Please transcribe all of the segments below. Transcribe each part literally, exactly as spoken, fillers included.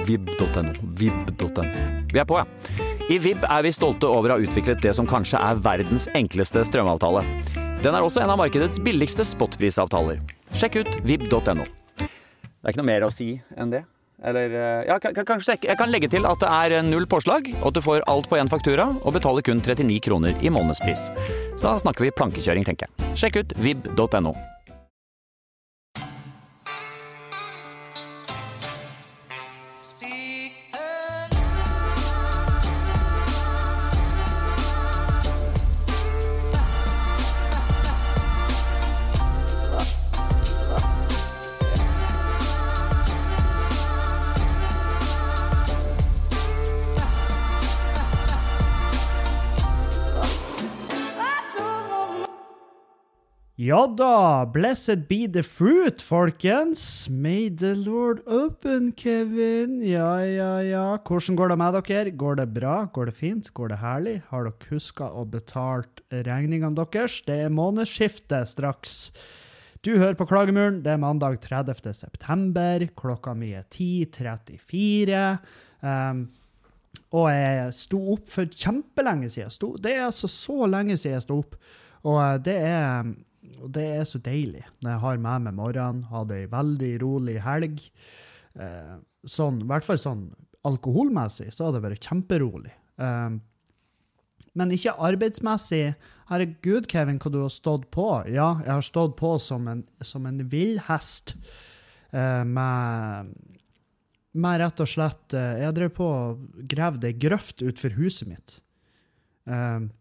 vib dot no. vib dot no. Vi er på, ja. I Vib er vi stolte over å ha utviklet det som kanskje er verdens enkleste strømavtale. Den er også en av markedets billigste spotprisavtaler. Sjekk ut vib dot no. Det er ikke noe mer å si enn det. Eller, ja, kan, kan sjekke. Jeg kan legge til at det er null påslag, og at du får alt på en faktura, og betaler kun trettini kroner i månedspris. Så da snakker vi plankekjøring, tenker jeg. Sjekk ut vib dot no. Ja da, blessed be the fruit, folkens. May the Lord open, Kevin. Ja, ja, ja. Hvordan går det med dere? Går det bra? Går det fint? Går det herlig? Har dere husket å betalt regningene deres? Det er månedsskifte straks. Du hører på Klagemuren. Det er mandag tredivte september. Klokka mi er ti trettifire. Um, og jeg sto opp for kjempelenge siden. Sto, det er altså så lenge siden jeg sto opp. Og det er... Og det er så deilig når jeg har med meg morgenen, hadde en veldig rolig helg. Eh, sånn, i hvert fall sånn alkoholmessig, så hadde det vært kjemperolig. Eh, men ikke arbeidsmessig. Herregud, Kevin, hva du har stått på? Ja, jeg har stått på som en, som en villhest. Eh, med, med rett og slett, eh, jeg drev på og gravde grøft ut for huset mitt. Eh,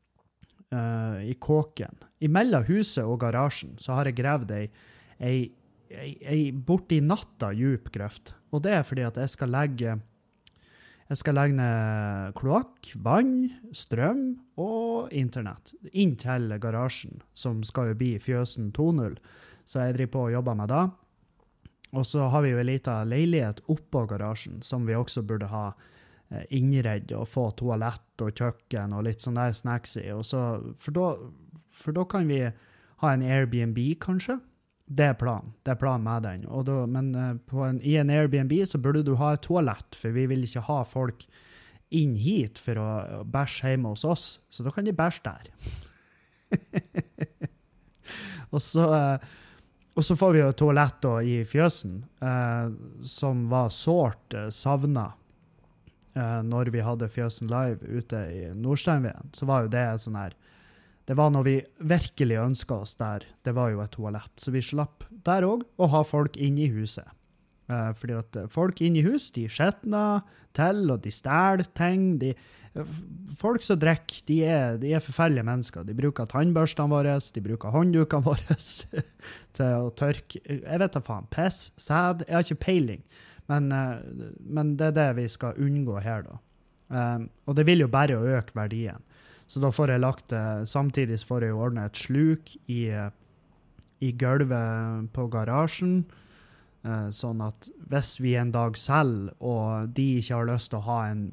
Uh, i kåken. I mellom huset og garasjen så har jeg gravd ei, ei, ei, ei borti natta djup grøft. Og det er fordi at jeg skal legge jeg skal legge ned kloakk, vann, strøm og internett inn til garasjen, som skal jo bli fjøsen to null. Så jeg driver på og jobber med det. Og så har vi jo en liten leilighet oppå garasjen, som vi også burde ha innredd og få toalett og kjøkken og litt sånn der snacks i. Og så, for, da, for da kan vi ha en Airbnb, kanskje. Det er planen. Det er planen med den. Og da, men på en, i en Airbnb så burde du ha et toalett, for vi vil ikke ha folk inn hit for å bæsje hjemme hos oss. Så da kan de bæsje der. og, så, og så får vi jo toalett da, i fjøsen, eh, som var sårt eh, savnet. Uh, når vi hadde Fjøsen Live ute i Nordsteinveien, så var jo det sånn her, det var når vi virkelig ønsket oss der, det var jo et toalett, så vi slapp der også å ha folk inne i huset. Uh, fordi at folk inne i hus, de skjetner til, og de stjæler ting, de, folk som drikker, de er, de er forferdelige mennesker, de bruker tannbørstene våre, de bruker hånddukene våre til å tørke, jeg vet da faen, piss, sæd, jeg har ikke peiling, Men, men det er det vi skal unngå her da. Um, og det vil jo bare øke verdien. Så da får jeg lagt det, samtidig får jeg jo ordne et sluk i, i gulvet på garasjen, uh, sånn at hvis vi en dag selger, og de ikke har lyst til å ha en,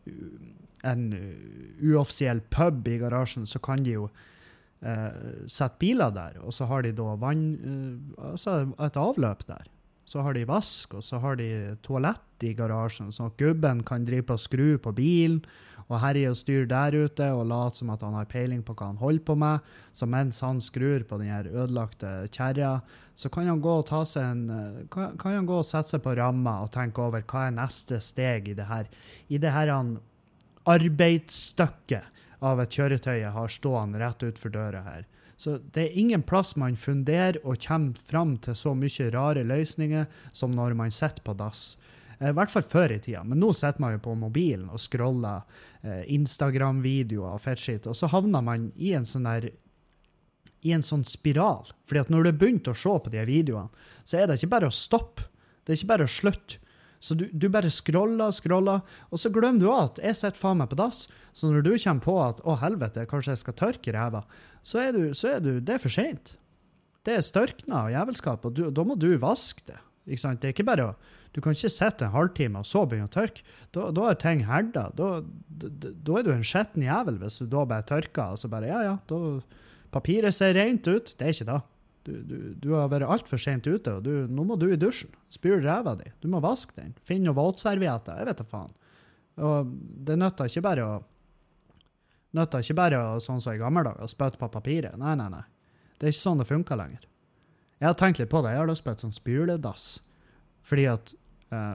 en uoffisiell pub i garasjen, så kan de jo uh, sette biler der, og så har de da vann, uh, altså et avløp der. Så har de vask, og så har de toalett i garasjen, så gubben kan drive på og skru på bilen, og herje og styr der ute, og late som at han har peiling på hva han holder på med. Så mens han skrur på den her ødelagte kjerra, så kan han gå og ta seg en, kan, kan han gå og sette seg på ramma og tenke over hva er neste steg i det her, i det her han arbeidsstykket av et kjøretøy jeg har stående rett ut for døra her. Så det er ingen plass man funderer og kommer frem til så mye rare løsninger som når man sitter på dass. I hvert fall før i tiden, men nå sitter man jo på mobilen og scroller eh, Instagram-videoer og fett shit, og så havner man i en sånn der, i en sånn spiral. Fordi at når du begynte å se på de videoene, så er det ikke bare å stoppe, det er ikke bare å slutte. Så du, du bare scroller, scroller, og så glemmer du at jeg sitter faen meg på dass, så når du kommer på at, å helvete, kanskje jeg skal tørke ræva, så er du, så er du, det er for sent. Det er størkna og jævelskap, og du, da må du vaske det. Ikke sant? Det er ikke bare å, du kan ikke sette en halvtime og så begynne å tørke. Da, da er ting herda. Da, da, da er du en skjetten jævel hvis du da bare tørker, og så bare, ja, ja, da, papiret ser rent ut. Det er ikke da. Du, du, du har vært alt for sent ute, og du, nå må du i dusjen. Spyr ræva di. Du må vaske den. Finn noen våtservietter. Jeg vet da faen. Og det nøtter ikke bare å nøtter ikke bare å, sånn som i gamle dager, å spøte på papiret. Nei, nei, nei. Det er ikke sånn det funker lenger. Jeg har tenkt litt på det. Jeg har lyst på et sånn spyledass. Fordi at uh,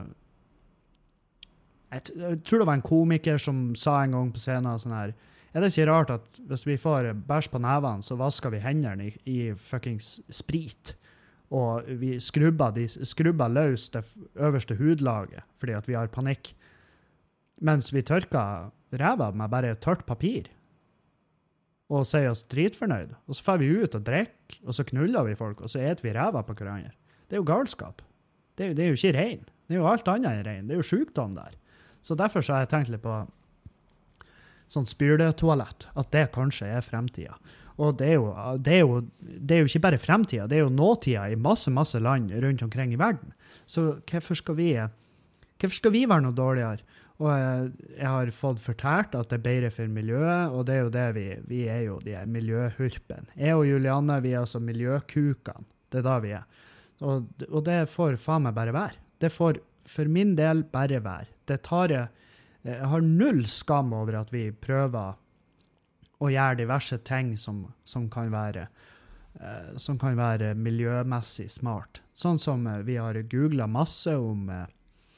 jeg, jeg tror det var en komiker som sa en gang på scenen sånn her, er det ikke rart at hvis vi får bæsj på nevene, så vasker vi hendene i, i fuckings sprit, og vi skrubber, de, skrubber løs det øverste hudlaget, fordi at vi har panikk. Mens vi tørker ræva med bare tørt papir, og sier oss dritfornøyd. Og så får vi ut og drikker, og så knuller vi folk, og så eter vi ræva på hverandre. Det er jo galskap. Det er jo, det er jo ikke rein. Det er jo alt annet enn rein. Det er jo sykdom der. Så derfor så har jeg tenkt litt på sånn spyletoalett, at det kanskje er fremtiden. Og det er, jo, det, er jo, det er jo ikke bare fremtiden, det er jo nåtiden i masse, masse land rundt omkring i verden. Så hvorfor skal vi, hvorfor skal vi være noe dårligere? Og jeg, jeg har fått fortalt at det er bedre for miljøet, og det er jo det vi, vi er jo de er miljøhurpen. Jeg og Julianne, vi er altså miljøkukene. Det er da vi er. Og, og det får faen meg bare være. Det får for min del bare være. Det tar jeg, jeg har null skam over at vi prøver å gjøre diverse ting som, som, kan være, eh, som kan være miljømessig smart. Sånn som eh, vi har googlet masse om, eh,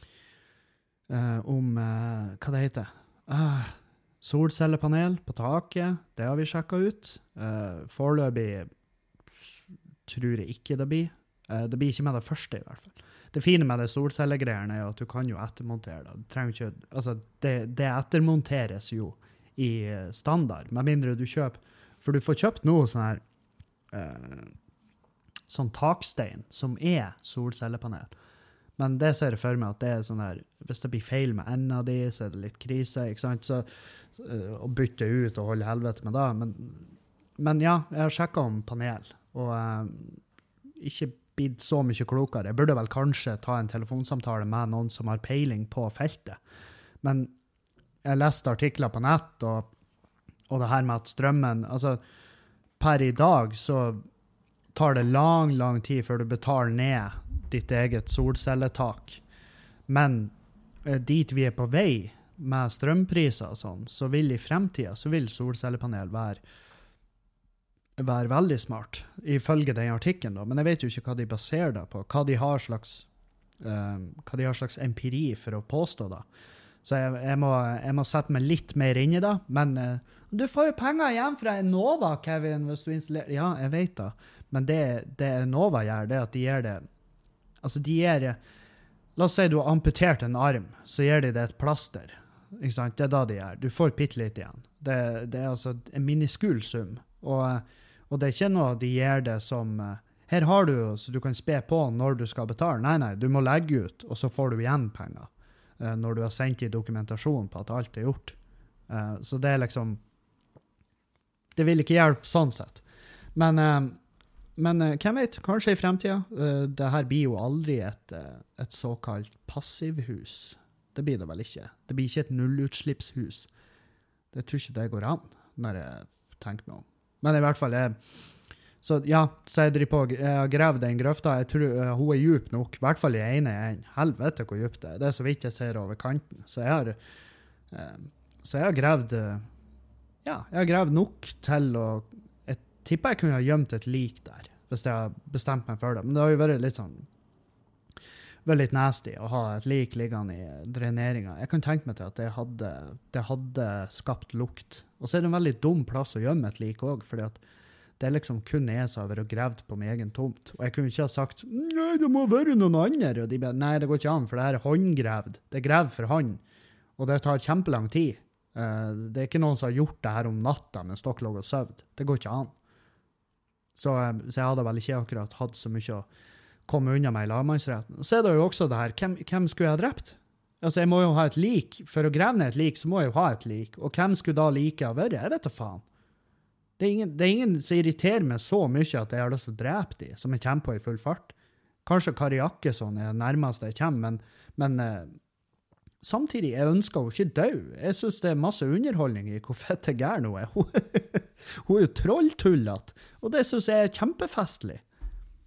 om eh, hva det heter. Ah, solcellepanel på taket, det har vi sjekket ut. Eh, foreløpig tror jeg ikke det blir. Eh, det blir ikke med det første i hvert fall. Det fine med det solcellegreiene er at du kan jo ettermontere det. Du trenger ikke, altså det, det ettermonteres jo i standard, med mindre du kjøper, for du får kjøpt noe sånn her, eh, sånn takstein som er solcellepanel. Men det ser jeg for meg at det er sånn her, hvis det blir feil med enda de, så er det litt krise, ikke sant? Så, uh, å bytte ut og holde helvete med det. Men, men ja, jeg har sjekket om panel, og uh, ikke blitt så mye klokere. Jeg burde vel kanskje ta en telefonsamtale med noen som har peiling på feltet. Men jeg leste artikler på nett, og, og det her med at strømmen, altså per i dag så tar det lang, lang tid før du betaler ned ditt eget solcelletak. Men eh, dit vi er på vei med strømpriser og sånn, så vil i fremtiden, så vil solcellepanel være, være veldig smart, ifølge den artikkelen da. Men jeg vet jo ikke hva de baserer det på, hva de har slags, eh, hva de har slags empiri for å påstå da. Så jeg, jeg, må, jeg må sette meg litt mer inn i det, men eh, du får jo penger igjen fra Enova, Kevin, hvis du installerer. Ja, jeg vet det. Men det, det Enova gjør, det er at de gjør det, altså de gjør, la oss si du har amputert en arm, så gjør de det et plaster, ikke sant? Det er da de gjør. Du får pittelitt igjen. Det, det er altså en miniskul sum, og, og det er ikke noe de gjør det som, her har du jo, så du kan spe på når du skal betale. Nei, nei, du må legge ut, og så får du igjen penger når du har sendt i dokumentasjon på at alt er gjort. Så det er liksom, det vil ikke hjelpe sånn sett. Men, men hvem vet, kanskje i fremtiden, det her blir jo aldri et, et såkalt passivhus. Det blir det vel ikke. Det blir ikke et nullutslippshus. Det tror ikke det går an, når jeg tenker meg om. Men i hvert fall, jeg, så ja, så jeg driver på, jeg har gravd den grøfta, jeg tror uh, hun er djup nok, i hvert fall i ene en. Helvete hvor djupt det er. Det er så vidt jeg ser over kanten. Så jeg har, uh, så jeg har gravd, uh, ja, jeg har gravd nok til å, jeg tipper jeg kunne ha gjemt et lik der, hvis jeg har bestemt meg for det. Men det har jo vært litt sånn, vært litt nasty å ha et lik liggende i dreneringen. Jeg kan tenke meg til at det hadde, det hadde skapt lukt. Og så er det en veldig dum plass å gjemme et lik også, fordi at det er liksom kun jeg som har vært gravd på min egen tomt. Og jeg kunne ikke ha sagt, nei, det må være noen andre. Og de bare, nei, det går ikke an, for det her er håndgravd. Det er gravd for hånd. Og det tar kjempelang tid. Uh, det er ikke noen som har gjort det her om natta mens dere lå og søvd. Det går ikke an. Så, uh, så jeg hadde vel ikke akkurat hatt så mye å komme unna meg i lagmannsretten. Så er det jo også det her, hvem, hvem skulle jeg ha drept? Altså, jeg må jo ha et lik. For å grave ned et lik, så må jeg jo ha et lik. Og hvem skulle da like ha vært? Jeg vet da faen. Det er, ingen, det er ingen som irriterer meg så mye at jeg har lyst til å drepe de, som jeg kommer på i full fart. Kanskje Kari Jakkesson er nærmest jeg kommer, men, men eh, samtidig, jeg ønsker jo ikke dø. Jeg synes det er masse underholdning i hvor fett jeg er nå. Hun, hun er jo trolltullet, og det synes jeg er kjempefestlig.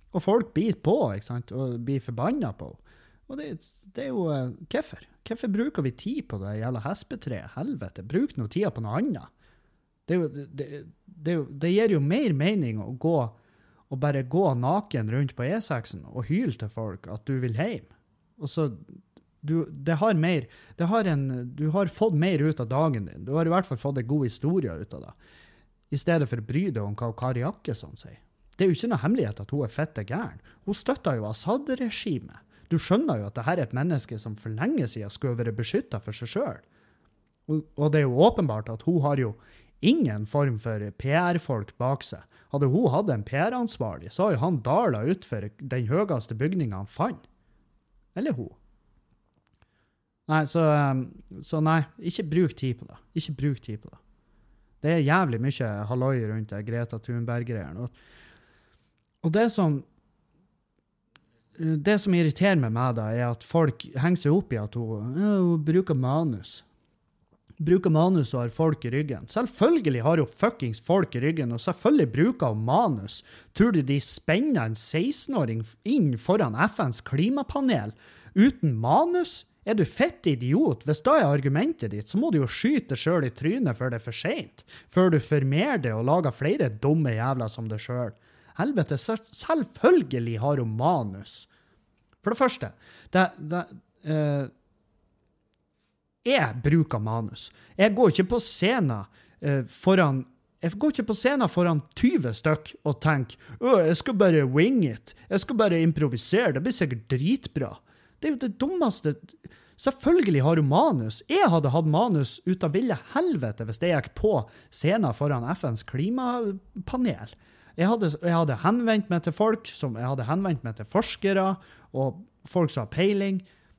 Og folk biter på, ikke sant? Og blir forbannet på. Og det, det er jo, uh, hvorfor? Hvorfor bruker vi tid på det jævla hespetreet? Helvete, bruk noe tid på noe annet. Det, er jo, det, det, det, det gir jo mer mening å gå og bare gå naken rundt på E seks og hyle til folk at du vil hjem. Og så, du, det har mer, det har en, du har fått mer ut av dagen din. Du har i hvert fall fått en god historie ut av det. I stedet for å bry deg om hva Kari Jakkesson sier. Det er jo ikke noe hemmelighet at hun er fette gæren. Hun støtter jo Assad-regimet. Du skjønner jo at dette er et menneske som for lenge siden skulle være beskyttet for seg selv. Og, og det er jo åpenbart at hun har jo ingen form for P R-folk bak seg. Hadde hun hatt en P R-ansvarlig, så har jo han dalet ut for den høyeste bygningen han fant. Eller hun. Nei, så, så nei, ikke bruk tid på det. Ikke bruk tid på det. Det er jævlig mye halloi rundt det Greta Thunberg-greier. Og, og det som det som irriterer meg med det, er at folk henger seg opp i at hun, ja, hun bruker manus. Bruker manus og har folk i ryggen. Selvfølgelig har hun fuckings folk i ryggen, og selvfølgelig bruker hun manus. Tror du de spenner en seksten-åring inn foran F N's klimapanel uten manus? Er du fett idiot? Hvis da er argumentet ditt, så må du jo skyte deg selv i trynet før det er for sent. Før du former det og lager flere dumme jævler som deg selv. Helvete, selvfølgelig har hun manus. For det første, det, det, uh, jeg bruker manus. Jeg går ikke på scenen uh, foran, jeg går ikke på scenen foran tyve stykk og tenker, «Åh, jeg skal bare wing it. Jeg skal bare improvisere. Det blir sikkert dritbra.» Det er jo det dummeste. Selvfølgelig har du manus. Jeg hadde hatt manus ut av ville helvete hvis jeg gikk på scenen foran F N's klimapanel. Jeg hadde, jeg hadde henvendt meg til folk, som jeg hadde henvendt meg til forskere, og folk som har peiling.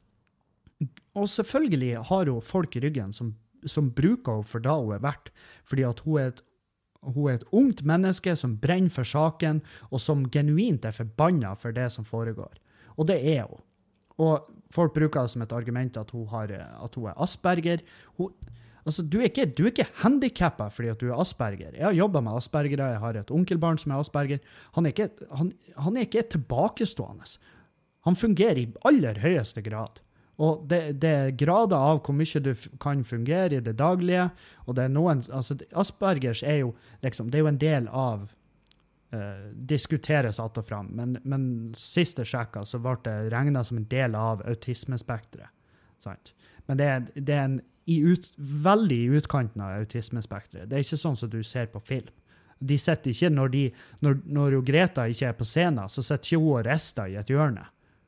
Og selvfølgelig har hun folk i ryggen som, som bruker henne for da hun er verdt, fordi at hun er, et, hun er et ungt menneske som brenner for saken, og som genuint er forbannet for det som foregår. Og det er hun. Og folk bruker det som et argument at hun, har, at hun er Asperger. Hun, altså, du er ikke, du er ikke handicappet fordi at du er Asperger. Jeg har jobbet med Aspergere, jeg har et onkelbarn som er Asperger. Han er ikke, han, han er ikke tilbakestående. Han fungerer i aller høyeste grad. Og det, det er grader av hvor mye du kan fungere i det daglige, og det er noen, altså Aspergers er jo, liksom, det er jo en del av Uh, diskuteres att og fram, men, men siste sjekka så ble det regnet som en del av autismespektret. Sant? Men det er, det er en i ut, veldig i utkanten av autismespektret. Det er ikke sånn som du ser på film. De sitter ikke, når, de, når, når Greta ikke er på scenen, så sitter ikke hun og rister i et hjørne.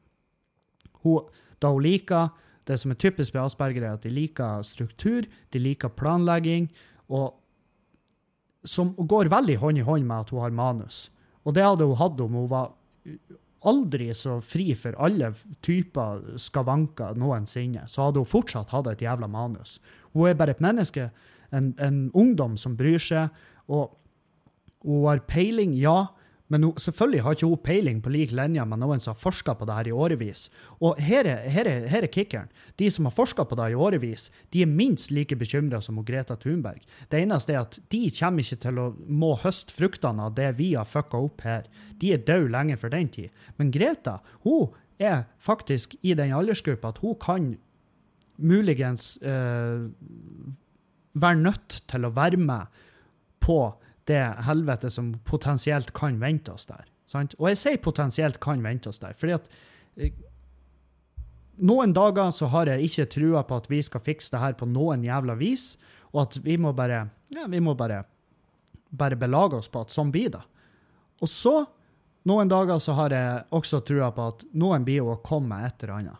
Hun, da hun liker, det som er typisk ved Asperger er at de liker struktur, de liker planlegging, og som går veldig hånd i hånd med at hun har manus. Og det hadde hun hatt om hun var aldri så fri for alle typer skavanker noensinne, så hadde hun fortsatt hatt et jævla manus. Hun er bare et menneske, en, en ungdom som bryr seg, og hun har peiling, ja, men hun, selvfølgelig har ikke hun peiling på lik linje med noen som har forsket på det her i årevis. Og her er, her er, her er kickeren. De som har forsket på det i årevis, de er minst like bekymret som Greta Thunberg. Det eneste er at de kommer ikke til å må høste fruktene av det vi har fucket opp her. De er døde lenge for den tid. Men Greta, hun er faktisk i den aldersgruppen at hun kan muligens eh, være nødt til å være med på det helvete som potensielt kan vente oss der. Sant? Og jeg sier potensielt kan vente oss der, fordi at eh, noen dager så har jeg ikke trua på at vi skal fikse det her på noen jævla vis, og at vi må bare, ja, vi må bare, bare belage oss på at sånn blir det. Og så, noen dager så har jeg også trua på at noen blir å komme med et eller annet.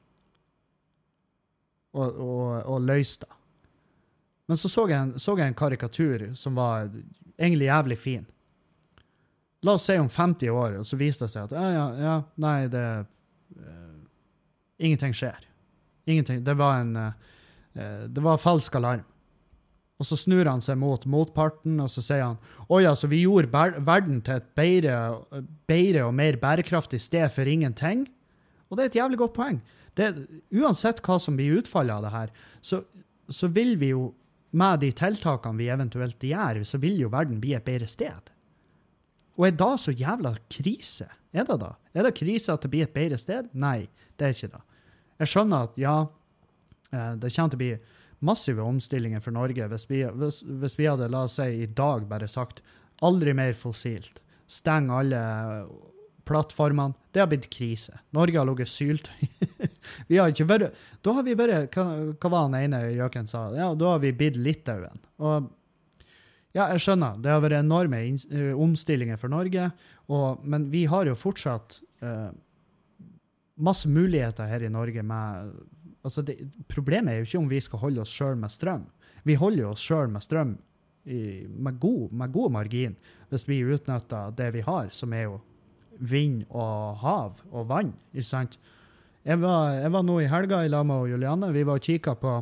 Og, og, og løse det. Men så så jeg, en, så jeg en karikatur som var egentlig jævlig fin. La oss si om femti år, og så viste det seg at ja, ja, ja, nei, det uh, ingenting skjer. Ingenting. Det var en uh, det var falsk alarm. Og så snur han seg mot motparten, og så sier han, oi, altså, vi gjorde ber- verden til et bedre, bedre og mer bærekraftig sted for ingenting. Og det er et jævlig godt poeng. Det, uansett hva som blir utfallet av det her, så, så vil vi jo med de tiltakene vi eventuelt gjør, så vil jo verden bli et bedre sted. Og er da så jævla krise? Er det da? Er det krise at det blir et bedre sted? Nei, det er ikke det. Jeg skjønner at ja, det kommer til å bli massive omstillinger for Norge hvis vi, hvis, hvis vi hadde, la oss si, i dag bare sagt aldri mer fossilt. Steng alle plattformene. Det har blitt krise. Norge har ligget syltøy. Vi har ikke vært, da har vi vært, hva, hva var den ene gjøken sa? Ja, da har vi blitt Litauen. Og ja, jeg skjønner. Det har vært enorme omstillinger for Norge, og, men vi har jo fortsatt uh, masse muligheter her i Norge med, altså det, problemet er jo ikke om vi skal holde oss selv med strøm. Vi holder oss selv med strøm i, med, god, med god margin, hvis vi utnytter det vi har, som er jo vind og hav og vann, ikke sant? Jeg var, jeg var nå i helga i lag med Juliane. Vi var og kikket på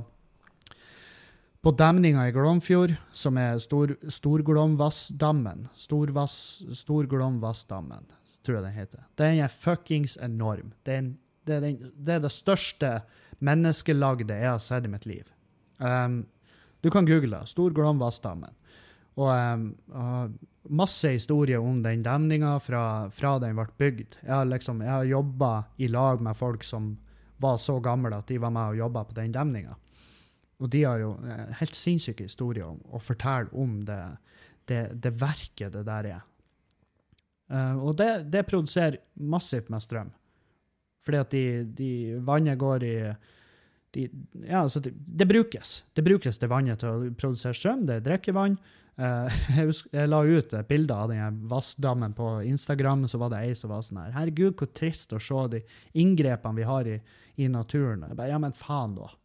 på demninga i Glomfjord, som er stor, Storglomvassdammen. Storvass, Storglomvassdammen, tror jeg den heter. Den er fuckings enorm. Det er, en, det, er den, det er det største menneskelagde jeg har sett i mitt liv. Um, du kan google det, Storglomvassdammen. Og um, uh, masse historier om den demninga fra, fra den ble bygd. Jeg har, liksom, jeg har jobbet i lag med folk som var så gamle at de var med og jobbet på den demninga. Og de har jo helt sinnssyke historier om å fortelle om det, det, det verket det der er. Uh, og det, det produserer massivt med strøm. Fordi at de, de vannet går i... De, ja, altså det, det brukes. Det brukes det vannet til å produsere strøm. Det er drikkevann. Uh, jeg, husker, jeg la ut et bilde av denne vassdammen på Instagram, så var det ei som var sånn her. Herregud, hvor trist å se de inngrepene vi har i, i naturen. Jeg bare, ja, men faen da.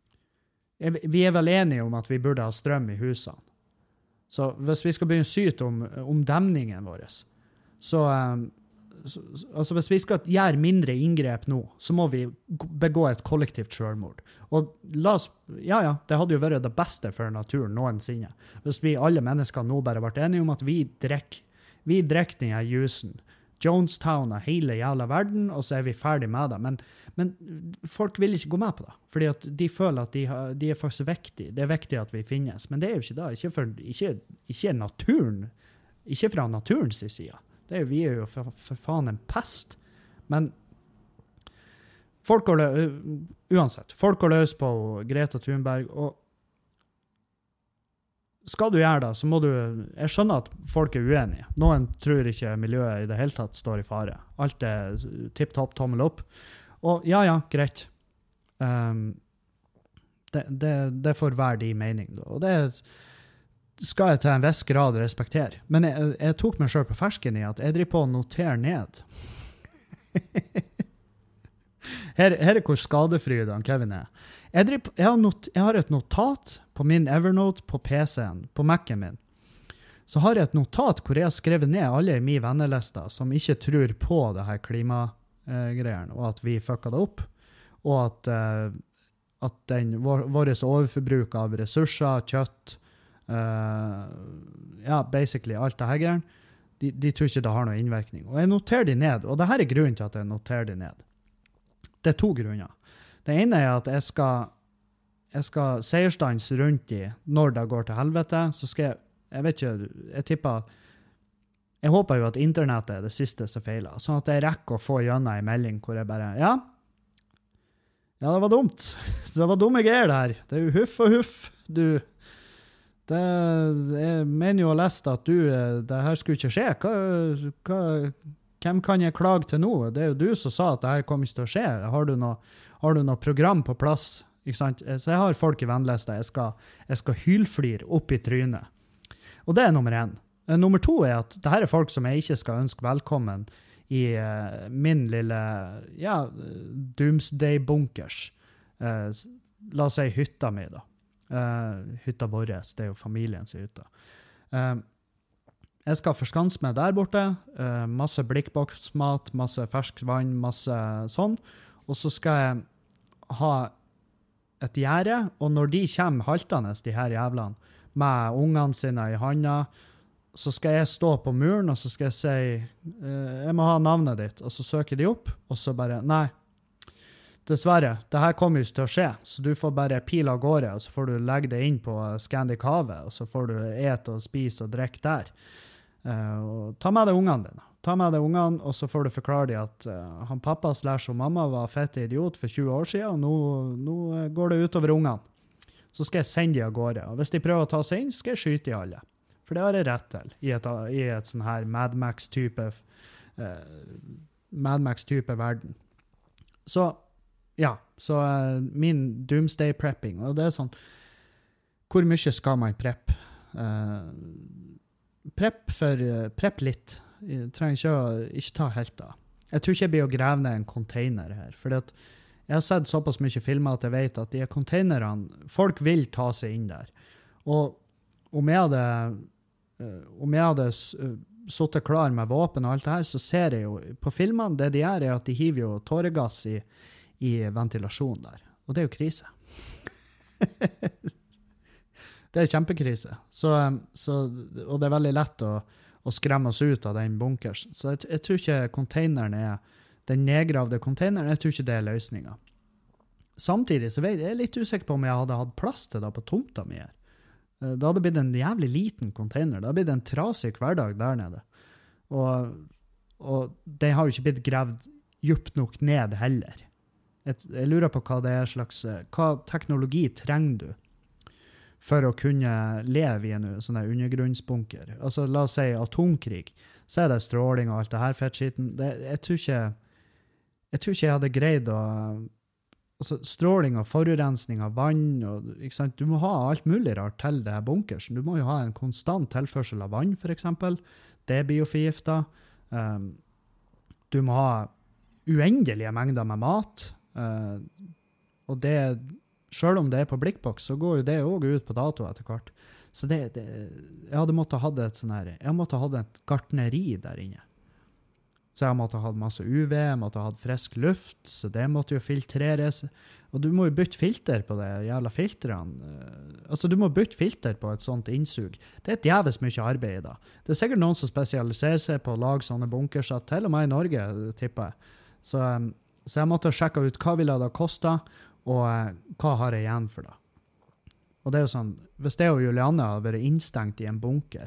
Vi er vel enige om at vi burde ha strøm i husene. Så hvis vi skal begynne å syte om, om demningen vår, så, um, så altså hvis vi skal gjøre mindre inngrep nå, så må vi begå et kollektivt selvmord. Og la oss, ja, ja, det hadde jo vært det beste for naturen noensinne. Hvis vi alle mennesker nå bare vært enige om at vi drekker, vi drekker denne jusen. Jonestown av hele jævla verden, og så er vi ferdig med det. Men, men folk vil ikke gå med på det, fordi at de føler at de, har, de er faktisk viktige. Det er viktig at vi finnes, men det er jo ikke det. Ikke, for, ikke, ikke naturen, ikke fra naturens side. Det er jo, vi er jo for, for faen en pest. Men folk går løs, uansett, folk går løs på Greta Thunberg, og skal du gjøre det, så må du... Jeg skjønner at folk er uenige. Noen tror ikke miljøet i det hele tatt står i fare. Alt er tipp-topp, tommel opp. Og ja, ja, greit. Um, det, det, det får være de mening. Da. Og det skal jeg til en viss grad respektere. Men jeg, jeg tok meg selv på fersken i at jeg driver på å notere ned. her, her er hvor skadefri den Kevin er. Jeg, driver, jeg, har not, jeg har et notat på min Evernote på P C-en, på Mac'en min. Så har jeg et notat hvor jeg har skrevet ned alle i min venneliste som ikke tror på det her klimagreiene, og at vi fucka det opp, og at, uh, at den, vår, våres overforbruk av ressurser, kjøtt, uh, ja, basically alt det her greiene, de, de tror ikke det har noen innvirkning. Og jeg noterer de ned, og det her er grunnen til at jeg noterer de ned. Det er to grunner. Det ene er at jeg skal, jeg skal seierstans rundt i når det går til helvete, så skal jeg, jeg vet ikke, jeg tipper, jeg håper jo at internettet er det siste som feiler, sånn at jeg rekker å få gjennom en melding hvor jeg bare, ja, ja, det var dumt. Det var dumme greier det her. Det er jo huff og huff, du. Det, jeg mener jo å lese at du, det her skulle ikke skje. Hva, hva, hvem kan jeg klage til nå? Det er jo du som sa at det her kommer ikke til å skje. Har du noe Har du noe program på plass? Ikke sant? Så jeg har folk i vennlista. Jeg skal, jeg skal hylflyre opp i trynet. Og det er nummer en. Nummer to er at det her er folk som jeg ikke skal ønske velkommen i uh, min lille, ja, doomsday-bunkers. Uh, la oss si hytta mi da. Uh, hytta Borres, det er jo familiens hytta. Uh, jeg skal forskanse meg der borte. Uh, masse blikkboksmat, masse ferskvann, masse sånn. Og så skal jeg ha et gjerde, og når de kommer haltende, de her jævlene, med ungene sine i handa, så skal jeg stå på muren, og så skal jeg si, eh, jeg må ha navnet ditt, og så søker de opp, og så bare, nei, dessverre, det her kommer jo til å skje, så du får bare pile av gårde, og så får du legge det inn på Scandic Havet, og så får du et og spise og drikke der. Eh, og ta med deg ungene dine. ta med deg ungene, og så får du forklare dem at uh, han pappa slash og mamma var fett idiot for tjue år siden, og nå, nå går det utover ungene. Så skal jeg sende dem av gårde. Og hvis de prøver å ta seg inn, skal jeg skyte i alle. For det har jeg rett til i et, i et sånn her Mad Max-type uh, Mad Max-type verden. Så, ja, så uh, min doomsday prepping, og det er sånn, hvor mye skal man preppe? Uh, prepp for uh, prepp litt. Jeg trenger ikke å ikke ta helt da. Jeg tror ikke jeg blir å grave ned en container her, for at jeg har sett såpass mye filmer at jeg vet at de containerene, folk vil ta seg inn der. Og om jeg hadde, uh, om jeg hadde uh, suttet klar med våpen og alt det her, så ser jeg jo på filmene, det de gjør er at de hiver jo tåregass i, i ventilasjon der. Og det er jo krise. Det er kjempekrise. Så, så, og det er veldig lett å, å skremme oss ut av den bunkersen. Så jeg, jeg tror ikke containeren er, den nedgravde containeren, jeg tror ikke det er løsningen. Samtidig så vet jeg, jeg er litt usikker på om jeg hadde hatt plass til det på tomta mi her. Det hadde blitt en jævlig liten container. Det hadde blitt en trasig hverdag der nede. Og, og det har jo ikke blitt gravd djupt nok ned heller. Jeg, jeg lurer på hva det er slags, hva teknologi trenger du for å kunne leve i en sånn her undergrunnsbunker. Altså, la oss si atomkrig, så er det stråling og alt det her fettskiten. Det, jeg, tror ikke, jeg tror ikke jeg hadde greid å... Altså, stråling og forurensning av vann, og, ikke sant? Du må ha alt mulig rart til det her bunkersen. Du må jo ha en konstant tilførsel av vann, for eksempel. Det blir jo forgiftet. Um, du må ha uendelige mengder med mat. Uh, og det selv om det er på blikkboks, så går jo det også ut på dato etter hvert. Så det, det, jeg hadde måttet ha et sånn her, jeg måtte ha et gartneri der inne. Så jeg måtte ha masse U V, jeg måtte ha frisk luft, så det måtte jo filtreres. Og du må jo bytte filter på det jævla filtrene. Altså, du må bytte filter på et sånt innsug. Det er et jævlig mye arbeid i det. Det er sikkert noen som spesialiserer seg på å lage sånne bunkerser, til og med i Norge, tipper jeg. Så, så jeg måtte sjekke ut hva ville det kostet, og eh, hva har jeg igjen for det? Og det er jo sånn, hvis det og Julianne har vært innstengt i en bunker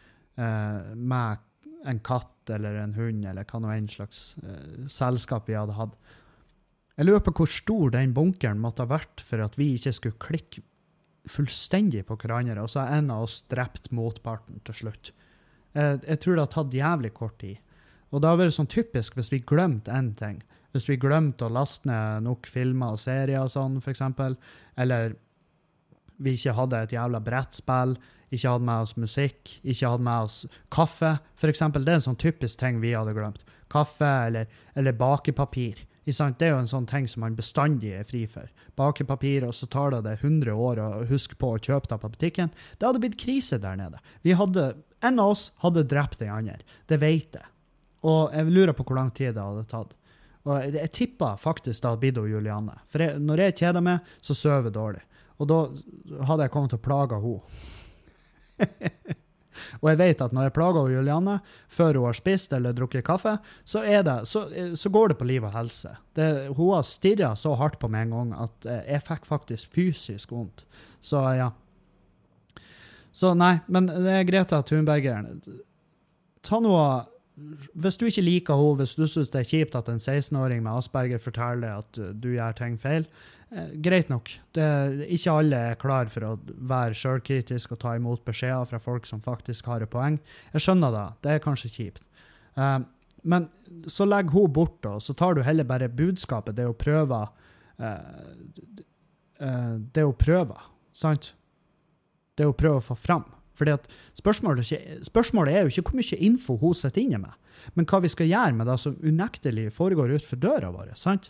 eh, med en katt eller en hund, eller hva noe en slags eh, selskap vi hadde hatt, jeg lurer på hvor stor den bunkeren måtte ha vært for at vi ikke skulle klikke fullstendig på hverandre, og så er en av oss drept motparten til slutt. Eh, jeg tror det har tatt jævlig kort tid. Og det har vært sånn typisk hvis vi glemte en ting, hvis vi glemte å laste ned nok filmer og serier og sånn, for eksempel, eller vi ikke hadde et jævla brettspill, ikke hadde med oss musikk, ikke hadde med oss kaffe, for eksempel, det er en sånn typisk ting vi hadde glemt. Kaffe eller, eller bakepapir. Det er jo en sånn ting som man bestandig er fri for. Bakepapir, og så tar det det hundre år å huske på å kjøpe det på butikken. Det hadde blitt krise der nede. Vi hadde, en av oss hadde drept den andre. Det vet jeg. Og jeg lurer på hvor lang tid det hadde tatt. Og jeg, jeg tippet faktisk da Biddo og Julianne. For jeg, når jeg kjeder meg, så søver jeg dårlig. Og da hadde jeg kommet til å plage henne. Og jeg vet at når jeg plager Julianne, før hun har spist eller drukket kaffe, så, er det, så, så går det på liv og helse. Det, hun har stirret så hardt på meg en gang at jeg fikk faktisk fysisk vondt. Så ja. Så nei, men det er Greta Thunberger. Ta noe... Hvis du ikke liker henne, hvis du synes det er kjipt at en seksten-åring med Asperger forteller at du gjør ting feil, eh, greit nok. Det, ikke alle er klar for å være selvkritisk og ta imot beskjeder fra folk som faktisk har et poeng. Jeg skjønner det. Det er kanskje kjipt. Eh, men så legg hun bort da, så tar du heller bare budskapet, det å prøve eh, det å prøve, sant? Det å prøve å få fram. Fordi at spørsmålet, spørsmålet er jo ikke hvor mye info hun sitter inne med, men hva vi skal gjøre med det som unektelig foregår ut for døra vår, sant?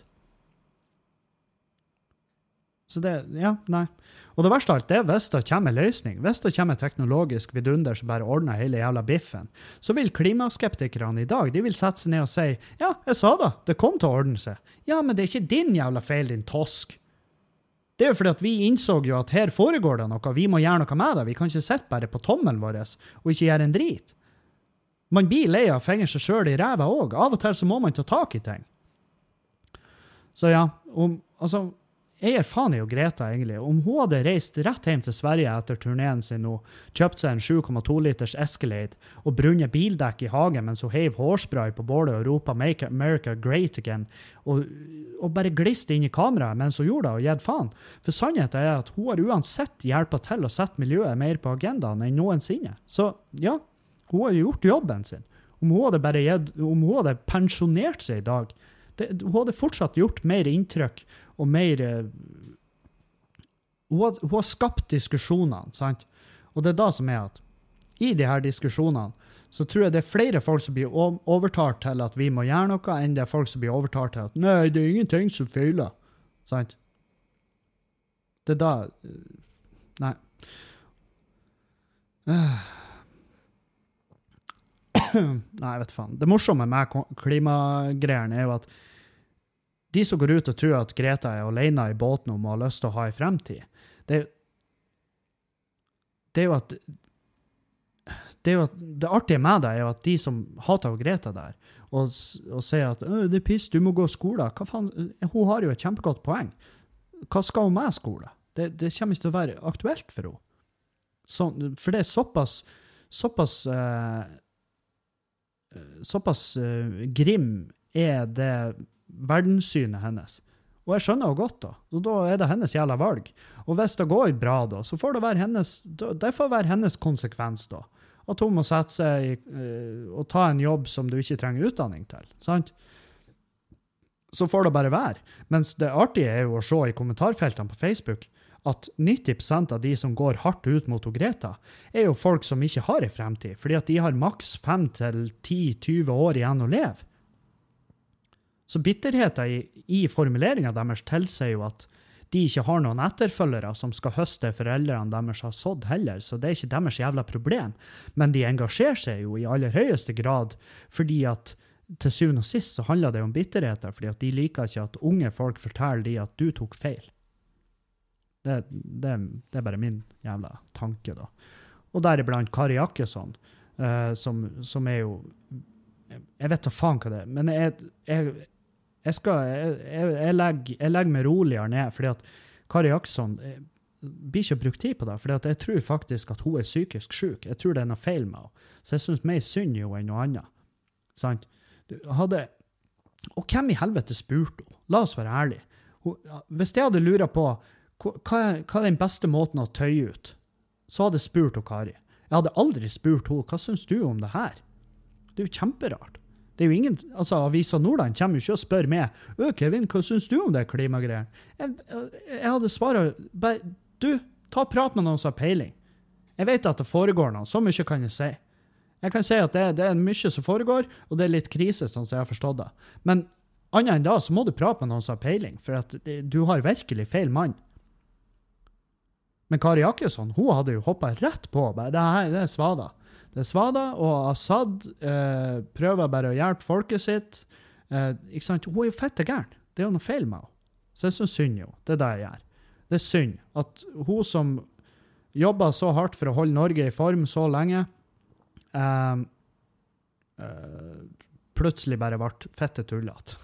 Så det, ja, nei. Og det verste av alt, det er hvis det kommer en løsning, hvis det kommer en teknologisk vidunder som bare ordner hele jævla biffen, så vil klimaskeptikerne i dag, de vil sette seg ned og si, ja, jeg sa det, det kom til å ordne seg. Ja, men det er ikke din jævla feil, din tosk. Det er jo fordi at vi innså jo at her foregår det noe, vi må gjøre noe med det. Vi kan ikke sitte bare på tommelen vår og ikke gjøre en drit. Man blir lei av å fenge seg selv i ræva også. Av og til så må man ta tak i ting. Så ja, om, altså, jeg er faen i jo Greta egentlig. Om hun hadde reist rett hjem til Sverige etter turneen sin og kjøpt seg en sju komma to liters Escalade og brunnet bildekk i hagen mens hun heiv hårspray på bålet og ropa Make America Great Again og, og bare gliste inn i kameraet mens hun gjorde det og gitt faen. For sannheten er at hun har uansett hjulpet til å sette miljøet mer på agendaen enn noensinne. Så ja, hun har gjort jobben sin. Om hun hadde bare gitt, om hun hadde pensjonert seg i dag, det, hun hadde fortsatt gjort mer inntrykk og mer uh, hun, har, hun har skapt diskusjonene, sant? Og det er da som er at i de her diskusjonene så tror jeg det er flere folk som blir overtalt til at vi må gjøre noe, enn det er folk som blir overtalt til at nei, det er ingenting som feiler, sant? Det er da uh, nei uh. Nei, jeg vet faen. Det morsomme med klimagreiene er jo at de som går ut og tror at Greta er alene i båten om å ha lyst til å ha i fremtid, det, det er jo at det, er jo at, det artige med det er jo at de som hater Greta der, og, og sier at det er piss, du må gå skole. Hva faen? Hun har jo et kjempegodt poeng. Hva skal hun med skole? Det, det kommer ikke til å være aktuelt for henne. Så, for det er såpass såpass uh, såpass uh, grim er det verdenssynet hennes. Og jeg skjønner jo godt da. Og da er det hennes jævla valg. Og hvis det går bra da, så får det være hennes, det får være hennes konsekvens da. At hun må sette seg i, uh, og ta en jobb som du ikke trenger utdanning til. Sant? Så får det bare være. Mens det artige er jo å se i kommentarfeltene på Facebook at nitti prosent av de som går hardt ut mot Greta, er jo folk som ikke har en fremtid, fordi at de har maks fem til ti til tjue år igjen å leve. Så bitterheten i, i formuleringen deres tilsier jo at de ikke har noen etterfølgere som skal høste foreldrene deres har sådd heller, så det er ikke deres jævla problem. Men de engasjerer seg jo i aller høyeste grad, fordi at til syvende og sist så handler det om bitterheten, fordi at de liker ikke at unge folk forteller de at du tok feil. Det, det, det er bare min jævla tanke da. Og deriblant Kari Jakkesson, uh, som, som er jo, jeg vet da faen hva det er, men jeg, jeg, jeg skal, jeg, jeg, jeg, legger, jeg legger meg roligere ned, fordi at Kari Jakkesson blir ikke brukt tid på det, fordi at jeg tror faktisk at hun er psykisk syk. Jeg tror det er noe feil med henne. Så jeg synes mer synd jo enn noe annet. Sant? Du hadde, og hvem i helvete spurte hun? La oss være ærlige. Hun, hvis jeg hadde luret på Hva, hva er den beste måten å tøye ut? Så hadde jeg spurt henne Kari. Jeg hadde aldri spurt henne, hva synes du om det her? Det er jo kjemperart. Det er jo ingen, altså Avisa Nordland kommer jo ikke og spør meg, «Ø, Kevin, hva synes du om det klimagreier?» Jeg, jeg hadde svaret, bare, du, ta prat med noen som har peiling. Jeg vet at det foregår noe, så mye kan jeg si. Jeg kan si at det, det er mye som foregår, og det er litt krise, sånn som jeg har forstått det. Men annet enn da, så må du prate med noen som har peiling, for at du har virkelig feil mann. Men Kari Jakkesson, hun hadde jo hoppet rett på. Bare, det her det er svada. Det er svada, og Assad eh, prøver bare å hjelpe folket sitt. Eh, ikke sant? Hun er jo fette gæren. Det er jo noe feil med henne. Så jeg synes synd jo. Det er det jeg gjør. Det er synd at hun som jobber så hardt for å holde Norge i form så lenge, eh, eh, plutselig bare ble fette tullet.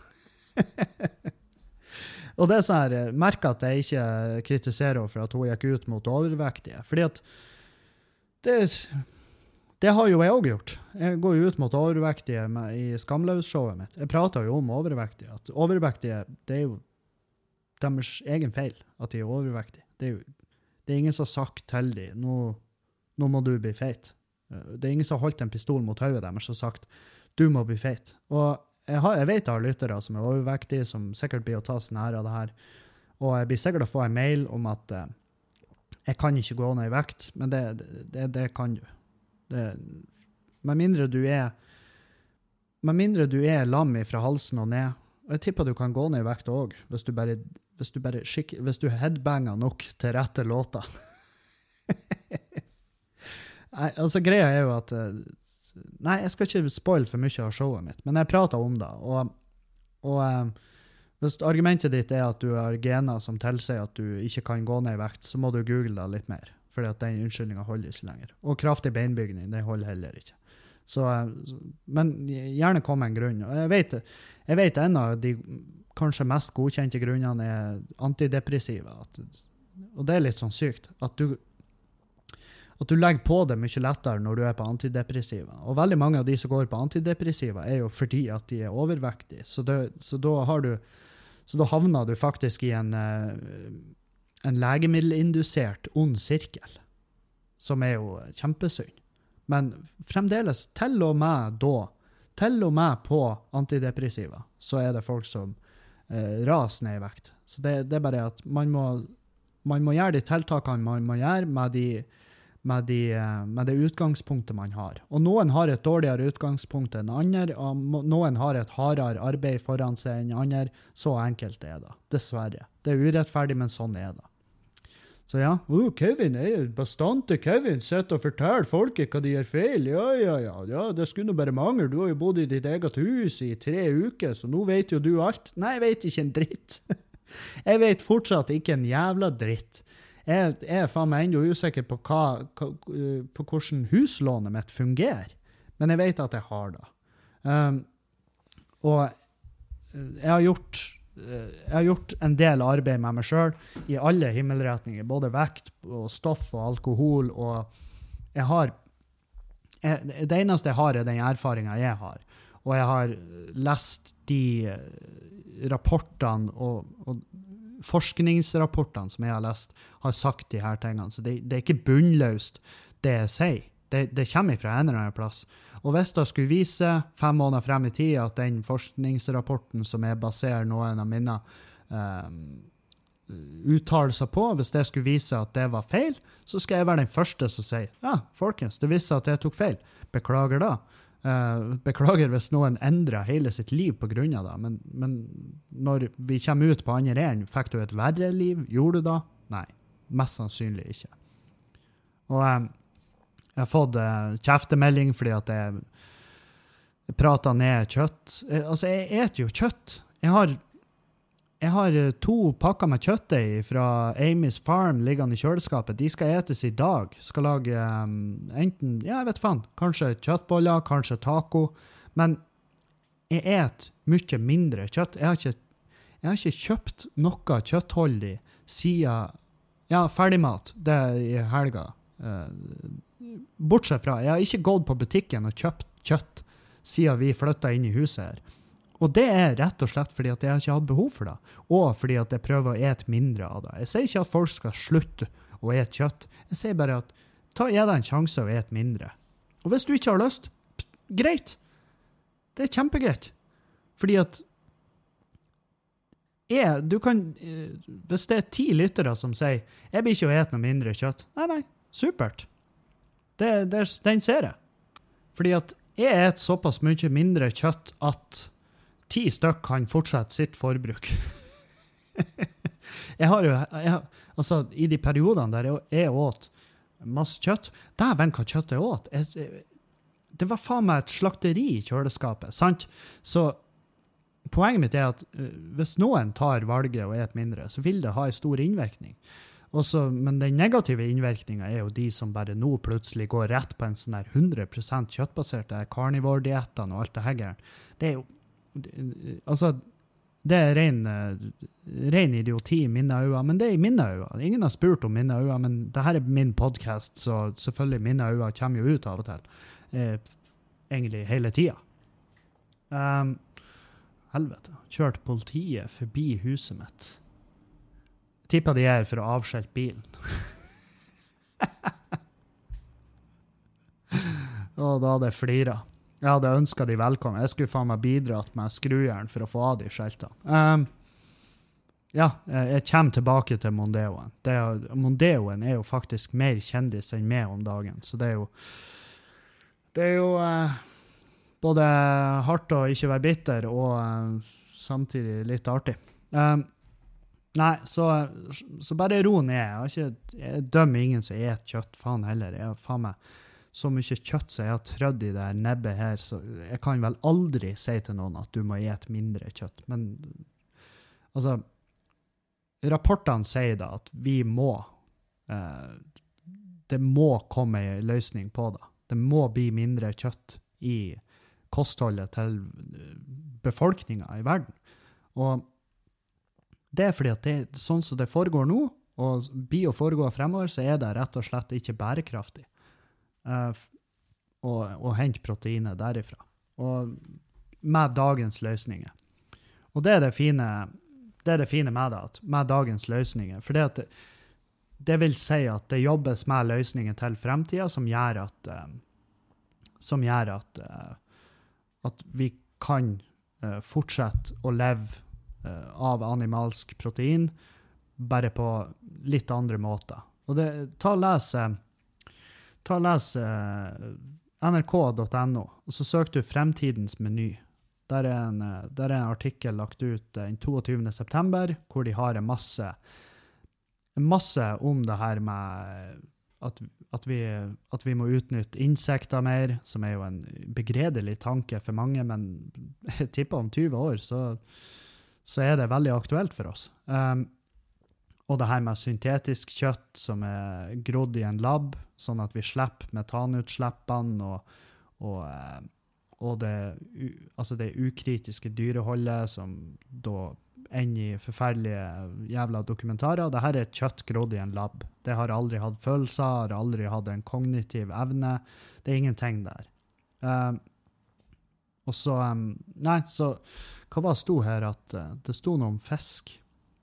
Og det er sånn her, jeg merker at jeg ikke kritiserer henne for at hun gikk ut mot overvektige. Fordi at det, det har jo jeg også gjort. Jeg går jo ut mot overvektige med, i Skamløs-showet mitt. Jeg prater jo om overvektige. At overvektige, det er jo deres egen feil at de er overvektige. Det er jo det er ingen som har sagt til dem, nå, nå må du bli feit. Det er ingen som har holdt en pistol mot hodet deres og sagt, du må bli feit. Og Jeg, har, jeg vet jeg har lyttere som er overvektige, som sikkert blir å ta seg nær av det her. Og jeg blir sikkert å få en mail om at eh, jeg kan ikke gå ned i vekt, men det, det, det kan du. Det, med mindre du er med mindre du er lam fra halsen og ned, og jeg tipper du kan gå ned i vekt også, hvis du bare, hvis du bare skik, hvis du headbanger nok til rette låta. Nei, altså greia er jo at Nei, jeg skal ikke spoil for mye av showet mitt, men jeg prater om det, og, og um, hvis argumentet ditt er at du har gener som tilsier at du ikke kan gå ned i vekt, så må du google det litt mer, fordi at den unnskyldningen holder ikke lenger. Og kraftig beinbygning, det holder heller ikke. Så, men gjerne kom en grunn. Og jeg vet, jeg vet en av de kanskje mest godkjente grunnene er antidepressiva. At, og det er litt sånn sykt. At du, at du legger på det mye lettere når du er på antidepressiva. Og veldig mange av de som går på antidepressiva er jo fordi at de er overvektige. Så, det, så, da, har du, så da havner du faktisk i en, en legemiddelindusert ond sirkel, som er jo kjempesynd. Men fremdeles, til og med da, til og med på antidepressiva, så er det folk som eh, raser ned i vekt. Så det, det er bare at man må, man må gjøre de tiltakene man må gjøre med, de, med, de, med det utgangspunktet man har. Og noen har et dårligere utgangspunkt enn andre, og noen har et hardere arbeid foran seg enn andre. Så enkelt er det, dessverre. Det er urettferdig, men sånn er det. Så ja, oh, Kevin er jo bastante Kevin, sitter og forteller folket hva de gjør feil. Ja, ja, ja, ja, det skulle bare mangle. Du har jo bodd i ditt eget hus i tre uker, så nå vet jo du alt. Nei, jeg vet ikke en dritt. Jeg vet fortsatt ikke en jævla dritt. Jeg, jeg er faen meg enda usikker på, hva, hva, på hvordan huslånet mitt fungerer, men jeg vet at jeg har det. Um, og jeg har gjort... Jeg har gjort en del arbeid med meg selv i alle himmelretninger, både vekt og stoff og alkohol, og jeg har, jeg, det eneste jeg har er den erfaringen jeg har, og jeg har lest de rapportene og, og forskningsrapportene som jeg har lest, har sagt de her tingene, så det, det er ikke bunnløst det jeg sier. Det, det kommer fra en eller annen plass. Og hvis det skulle vise fem måneder frem i tid at den forskningsrapporten som jeg baserer noen av mine um, uttalelser på, hvis det skulle vise at det var feil, så skal jeg være den første som sier, ja, folkens, det viser at jeg tok feil. Beklager da. Uh, beklager hvis noen endrer hele sitt liv på grunn av det, men, men når vi kommer ut på andre enden, fikk du et verre liv? Gjorde du det? Nei, mest sannsynlig ikke. Og um, jeg har fått uh, kjeftemelding fordi at jeg, jeg prater ned kjøtt. Jeg, altså, jeg eter jo kjøtt. Jeg har, jeg har to pakker med kjøttdeig fra Amy's Farm liggende i kjøleskapet. De skal etes i dag. Skal lage um, enten, ja, jeg vet faen, kanskje kjøttboller, kanskje taco. Men jeg et mye mindre kjøtt. Jeg har ikke, jeg har ikke kjøpt noe kjøttholdig siden, ja, ferdigmat, det er i helga. Uh, bortsett fra, jeg har ikke gått på butikken og kjøpt kjøtt siden vi flyttet inn i huset her. Og det er rett og slett fordi at jeg ikke har behov for det, og fordi at jeg prøver å ete mindre av det. Jeg sier ikke at folk skal slutte å ete kjøtt. Jeg sier bare at ta gi deg en sjanse å ete mindre. Og hvis du ikke har lyst, pst, greit. Det er kjempegreit. Fordi at jeg, du kan, hvis det er ti lyttere som sier, jeg blir ikke å ete noe mindre kjøtt. Nei, nei, supert. Det, det, den ser jeg. Fordi at jeg et såpass mye mindre kjøtt at ti stykk kan fortsette sitt forbruk. Jeg har jo, jeg, altså i de periodene der jeg, jeg åt masse kjøtt, der ven hva kjøtt jeg åt. Jeg, jeg, det var faen meg et slakteri i kjøleskapet, sant? Så poenget mitt er at uh, hvis noen tar valget og et mindre, så vil det ha en stor innvirkning. Også, men den negative innvirkningen er jo de som bare nå plutselig går rett på en sånn her hundre prosent kjøttbasert carnivore-diettene og alt det her. Det er jo, det, altså, det er ren, ren idioti i mine øyne, men det er i mine øyne. Ingen har spurt om mine øyne, men det her er min podcast, så selvfølgelig mine øyne kommer jo ut av og til. Eh, egentlig hele tiden. Um, helvete, kjørt politiet forbi huset mitt. Tipper de er for å avskjelte bilen. Og da hadde jeg fliret. Jeg hadde ønsket de velkommen. Jeg skulle faen meg bidratt med skrujern for å få av de skjeltene. Um, ja, jeg kommer tilbake til Mondeoen. Det er, Mondeoen er jo faktisk mer kjendis enn meg om dagen, så det er jo det er jo uh, både hardt å ikke være bitter og uh, samtidig litt artig. Um, Nei, så, så bare ro ned. Jeg, har ikke, jeg dømmer ingen som et kjøtt, faen heller. Jeg har faen meg så mye kjøtt som jeg har trødd i det her nebbet her, så jeg kan vel aldri si til noen at du må ete mindre kjøtt. Men, altså, rapportene sier da at vi må, eh, det må komme en løsning på det. Det må bli mindre kjøtt i kostholdet til befolkningen i verden. Og det er fordi at det, sånn som det foregår nå, og blir å foregå fremover, så er det rett og slett ikke bærekraftig uh, å, å hente proteinet derifra. Og med dagens løsninger. Og det er det fine, det er det fine med det, at med dagens løsninger. For det, at det, det vil si at det jobbes med løsninger til fremtiden som gjør at, uh, som gjør at, uh, at vi kan uh, fortsette å leve uh, av animalsk protein, bare på litt andre måter. Og det, ta og les, ta og les uh, N R K punktum N O, og så søk du Fremtidens meny. Der er en, der er en artikkel lagt ut den toogtyvende september, hvor de har en masse, en masse om det her med at, at, vi, at vi må utnytte insekter mer, som er jo en begredelig tanke for mange, men jeg tipper om tyve år, så, så er det veldig aktuelt for oss. Um, Og det her med syntetisk kjøtt som er grodd i en lab, sånn at vi slipper metanutslippene og, og, og det, altså det ukritiske dyreholdet som da ender i forferdelige jævla dokumentarer. Det her er kjøtt grodd i en lab. Det har aldri hatt følelser, har aldri hatt en kognitiv evne. Det er ingenting der. Um, og så, um, nei, så hva var det sto her? At uh, det sto noe om fisk.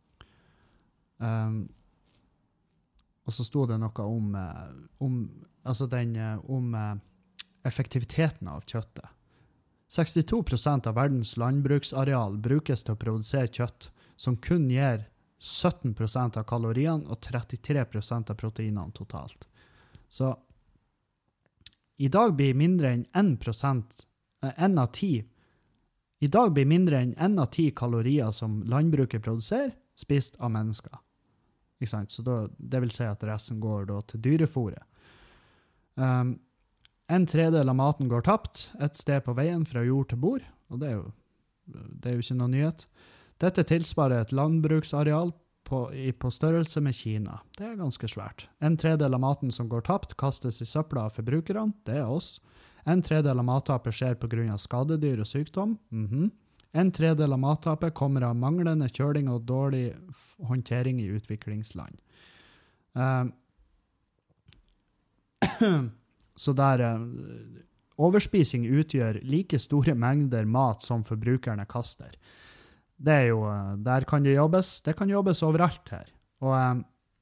Um, og så sto det noe om, uh, om, altså den, uh, om uh, effektiviteten av kjøttet. sekstito prosent av verdens landbruksareal brukes til å produsere kjøtt, som kun gir sytten prosent av kaloriene og trettitre prosent av proteinene totalt. Så i dag blir mindre enn en prosent, uh, en av ti, i dag blir mindre enn en av ti kalorier som landbruket produserer, spist av mennesker. Ikke sant? Så da, det vil si at resten går da til dyrefôret. Um, en tredel av maten går tapt et sted på veien fra jord til bord, og det er jo, det er jo ikke noe nyhet. Dette tilsvarer et landbruksareal på, i, på størrelse med Kina. Det er ganske svært. En tredel av maten som går tapt kastes i søpla av forbrukerne, det er oss. En tredel av mattapet skjer på grunn av skadedyr og sykdom. Mhm. En tredel av mattapet kommer av manglende kjøling og dårlig håndtering i utviklingsland. Uh, så der uh, overspising utgjør like store mengder mat som forbrukerne kaster. Det er jo, uh, der kan det jobbes, det kan jobbes overalt her. Og, um,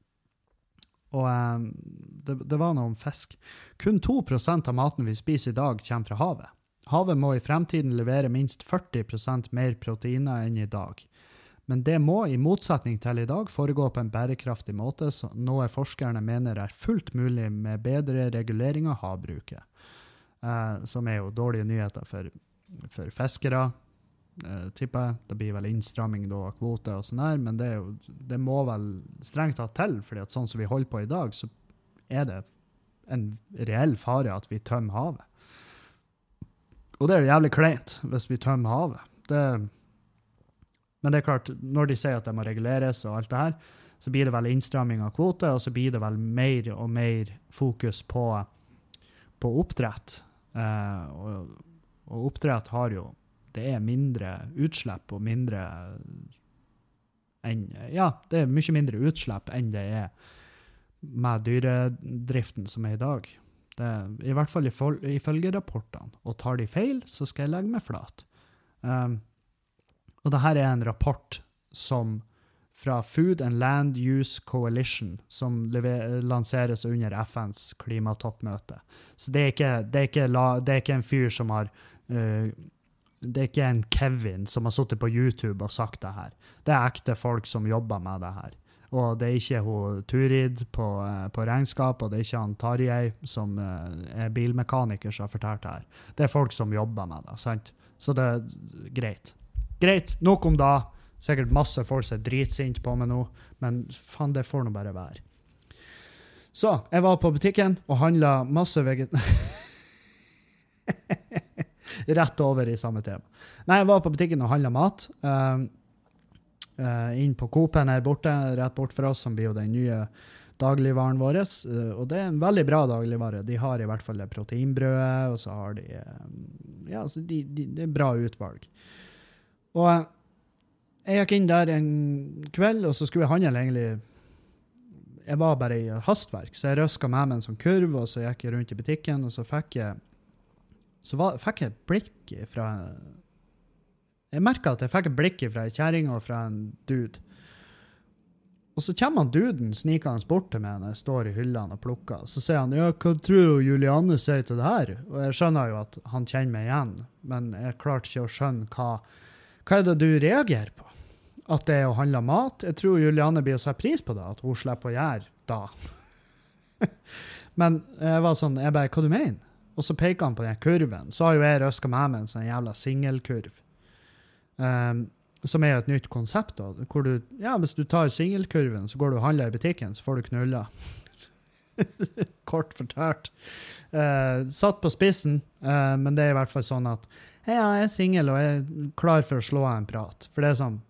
og um, det, det var noe om fisk. Kun to prosent av maten vi spiser i dag kommer fra havet. Havet må i fremtiden levere minst førti prosent mer proteiner enn i dag. Men det må, i motsetning til i dag, foregå på en bærekraftig måte, så noe forskerne mener er fullt mulig med bedre regulering av havbruket. Eh, som er jo dårlige nyheter for, for fiskere, eh, tipper jeg. Det blir vel innstramming da, av kvote og sånn her, men det, er jo, det må vel strengt tatt til, fordi at sånn som vi holder på i dag, så er det en reell fare at vi tømmer havet. Og det er jo jævlig kleint hvis vi tømmer havet. Det, men det er klart, når de sier at det må reguleres og alt det her, så blir det vel innstramming av kvote, og så blir det vel mer og mer fokus på, på oppdrett. Eh, og, og oppdrett har jo, det er mindre utslipp og mindre enn, ja, det er mye mindre utslipp enn det er med dyredriften som er i dag. Det, i hvert fall ifølge rapportene. Og tar de feil, så skal jeg legge meg flat. Um, og dette er en rapport som fra Food and Land Use Coalition, som lever, lanseres under F N's klimatoppmøte. Så det er ikke, det er ikke, la, det er ikke en fyr som har... Uh, det er ikke en Kevin som har suttet på YouTube og sagt det her. Det er ekte folk som jobber med det her. Og det er ikke hun Turid på, på regnskap, og det er ikke han Tarjei som er bilmekaniker som har fortalt det her. Det er folk som jobber med det, sant? Så det er greit. Greit, nok om da. Sikkert masse folk som er dritsint på meg nå, men faen, det får nå bare være. Så, jeg var på butikken og handlet masse veget... Rett over i samme tema. Nei, jeg var på butikken og handlet mat. Um, Uh, inn på Coop her borte, rett bort for oss, som blir jo den nye, dagligvaren vår, uh, og det er en veldig bra dagligvare. De har i hvert fall det proteinbrødet, og så har de, um, ja, så de, de, det er bra utvalg. Og uh, jeg gikk inn der en kveld, og så skulle jeg handle egentlig, jeg var bare i hastverk, så jeg røsket med meg en sånn kurv, og så gikk jeg rundt i butikken, og så fikk jeg, så var, fikk jeg et blikk fra, jeg merket at jeg fikk et blikk fra en kjæring og fra en dude. Og så kommer han duden snikende bort til meg når jeg står i hyllene og plukker. Så sier han, ja, hva tror du Julianne sier til det her? Og jeg skjønner jo at han kjenner meg igjen, men jeg klarte ikke å skjønne hva, hva er det du reagerer på? At det er å handle mat? Jeg tror Julianne blir å se pris på det, at hun slipper å gjøre da. Men jeg var sånn, jeg bare, hva du mener? Og så peker han på den kurven. Så har jo jeg røsket med meg en sånn jævla singelkurv. Um, som er et nytt konsept da, hvor du, ja, hvis du tar singelkurven, så går du og handler i butikken, så får du knulla. Kort fortalt. Uh, satt på spissen, uh, men det er i hvert fall sånn at, hei, ja, jeg er singel, og jeg er klar for å slå en prat. For det er sånn,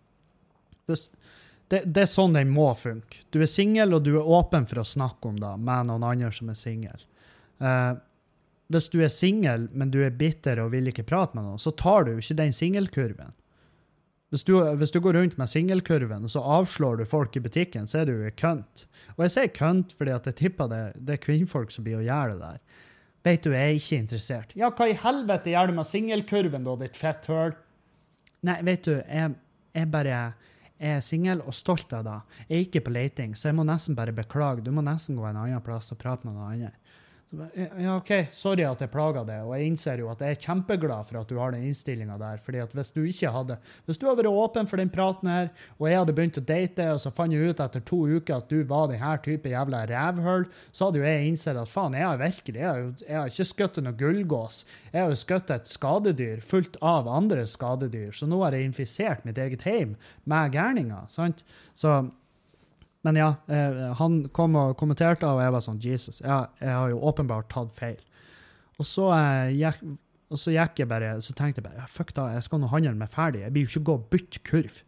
det, det er sånn den må funke. Du er singel, og du er åpen for å snakke om det med noen andre som er singel. Uh, hvis du er singel, men du er bitter og vil ikke prate med noen, så tar du ikke den singelkurven. Hvis du, hvis du går rundt med singelkurven, og så avslår du folk i butikken, så er du jo kønt. Og jeg sier kønt fordi at jeg tipper det, det er kvinnfolk som blir å gjøre det der. Vet du, jeg er ikke interessert. Ja, hva i helvete gjør du med singelkurven da, ditt fett høl? Nei, vet du, jeg, jeg bare jeg er singel og stolt av det. Jeg er ikke på leting, så jeg må nesten bare beklage. Du må nesten gå en annen plass og prate med noen andre. Ja, ok, sorry at jeg plager det, og jeg innser jo at jeg er kjempeglad for at du har den innstillingen der, fordi at hvis du ikke hadde, hvis du hadde vært åpen for den praten her, og jeg hadde begynt å date, og så fant jeg ut etter to uker at du var den her type jævla rævhøl, så hadde jo jeg innsett at faen, jeg har virkelig, jeg har, jo, jeg har ikke skøttet noe gullgås, jeg har jo skøttet et skadedyr fullt av andre skadedyr, så nå har jeg infisert mitt eget heim med gærninger, sant? Så men ja, eh, han kom og kommenterte, og jeg var sånn, Jesus, jeg, jeg har jo åpenbart tatt feil. Og så, eh, gikk, og så gikk jeg bare, så tenkte jeg bare, ja, fuck da, jeg skal nå handle meg ferdig. Jeg blir jo ikke gå og bytte kurv.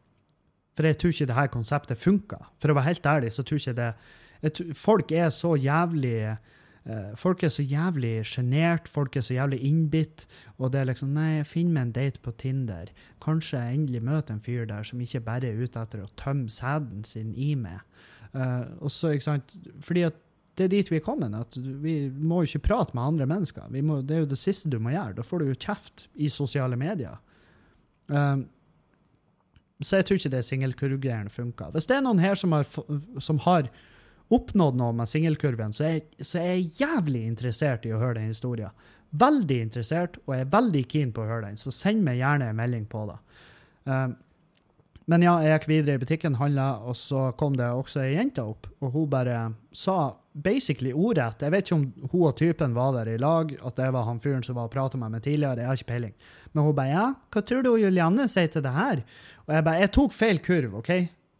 For jeg tror ikke det her konseptet funker. For å være helt ærlig, så tror ikke det, jeg tror, folk er så jævlig, eh, folk er så jævlig genert, folk er så jævlig innbitt, og det er liksom, nei, jeg finner meg en date på Tinder. Kanskje jeg endelig møter en fyr der som ikke bare er ute etter å tømme sæden sin i meg. Uh, og så, ikke sant, fordi at det er dit vi er kommet, at vi må jo ikke prate med andre mennesker. Vi må, det er jo det siste du må gjøre. Da får du jo kjeft i sosiale medier. Uh, så jeg tror ikke det singelkurvgreiene funker. Hvis det er noen her som har, som har oppnådd noe med singelkurven, så er, så er jeg jævlig interessert i å høre den historien. Veldig interessert, og jeg er veldig keen på å høre den, så send meg gjerne en melding på det. Um, men ja, jeg gikk videre i butikken, handlet, og så kom det også en jente opp, og hun bare sa basically ordrett. Jeg vet ikke om hun og typen var der i lag, at det var han fyren som var og pratet med meg tidligere, jeg har ikke peiling. Men hun bare, ja, hva tror du Julianne sier til det her? Og jeg bare, jeg tok feil kurv, ok?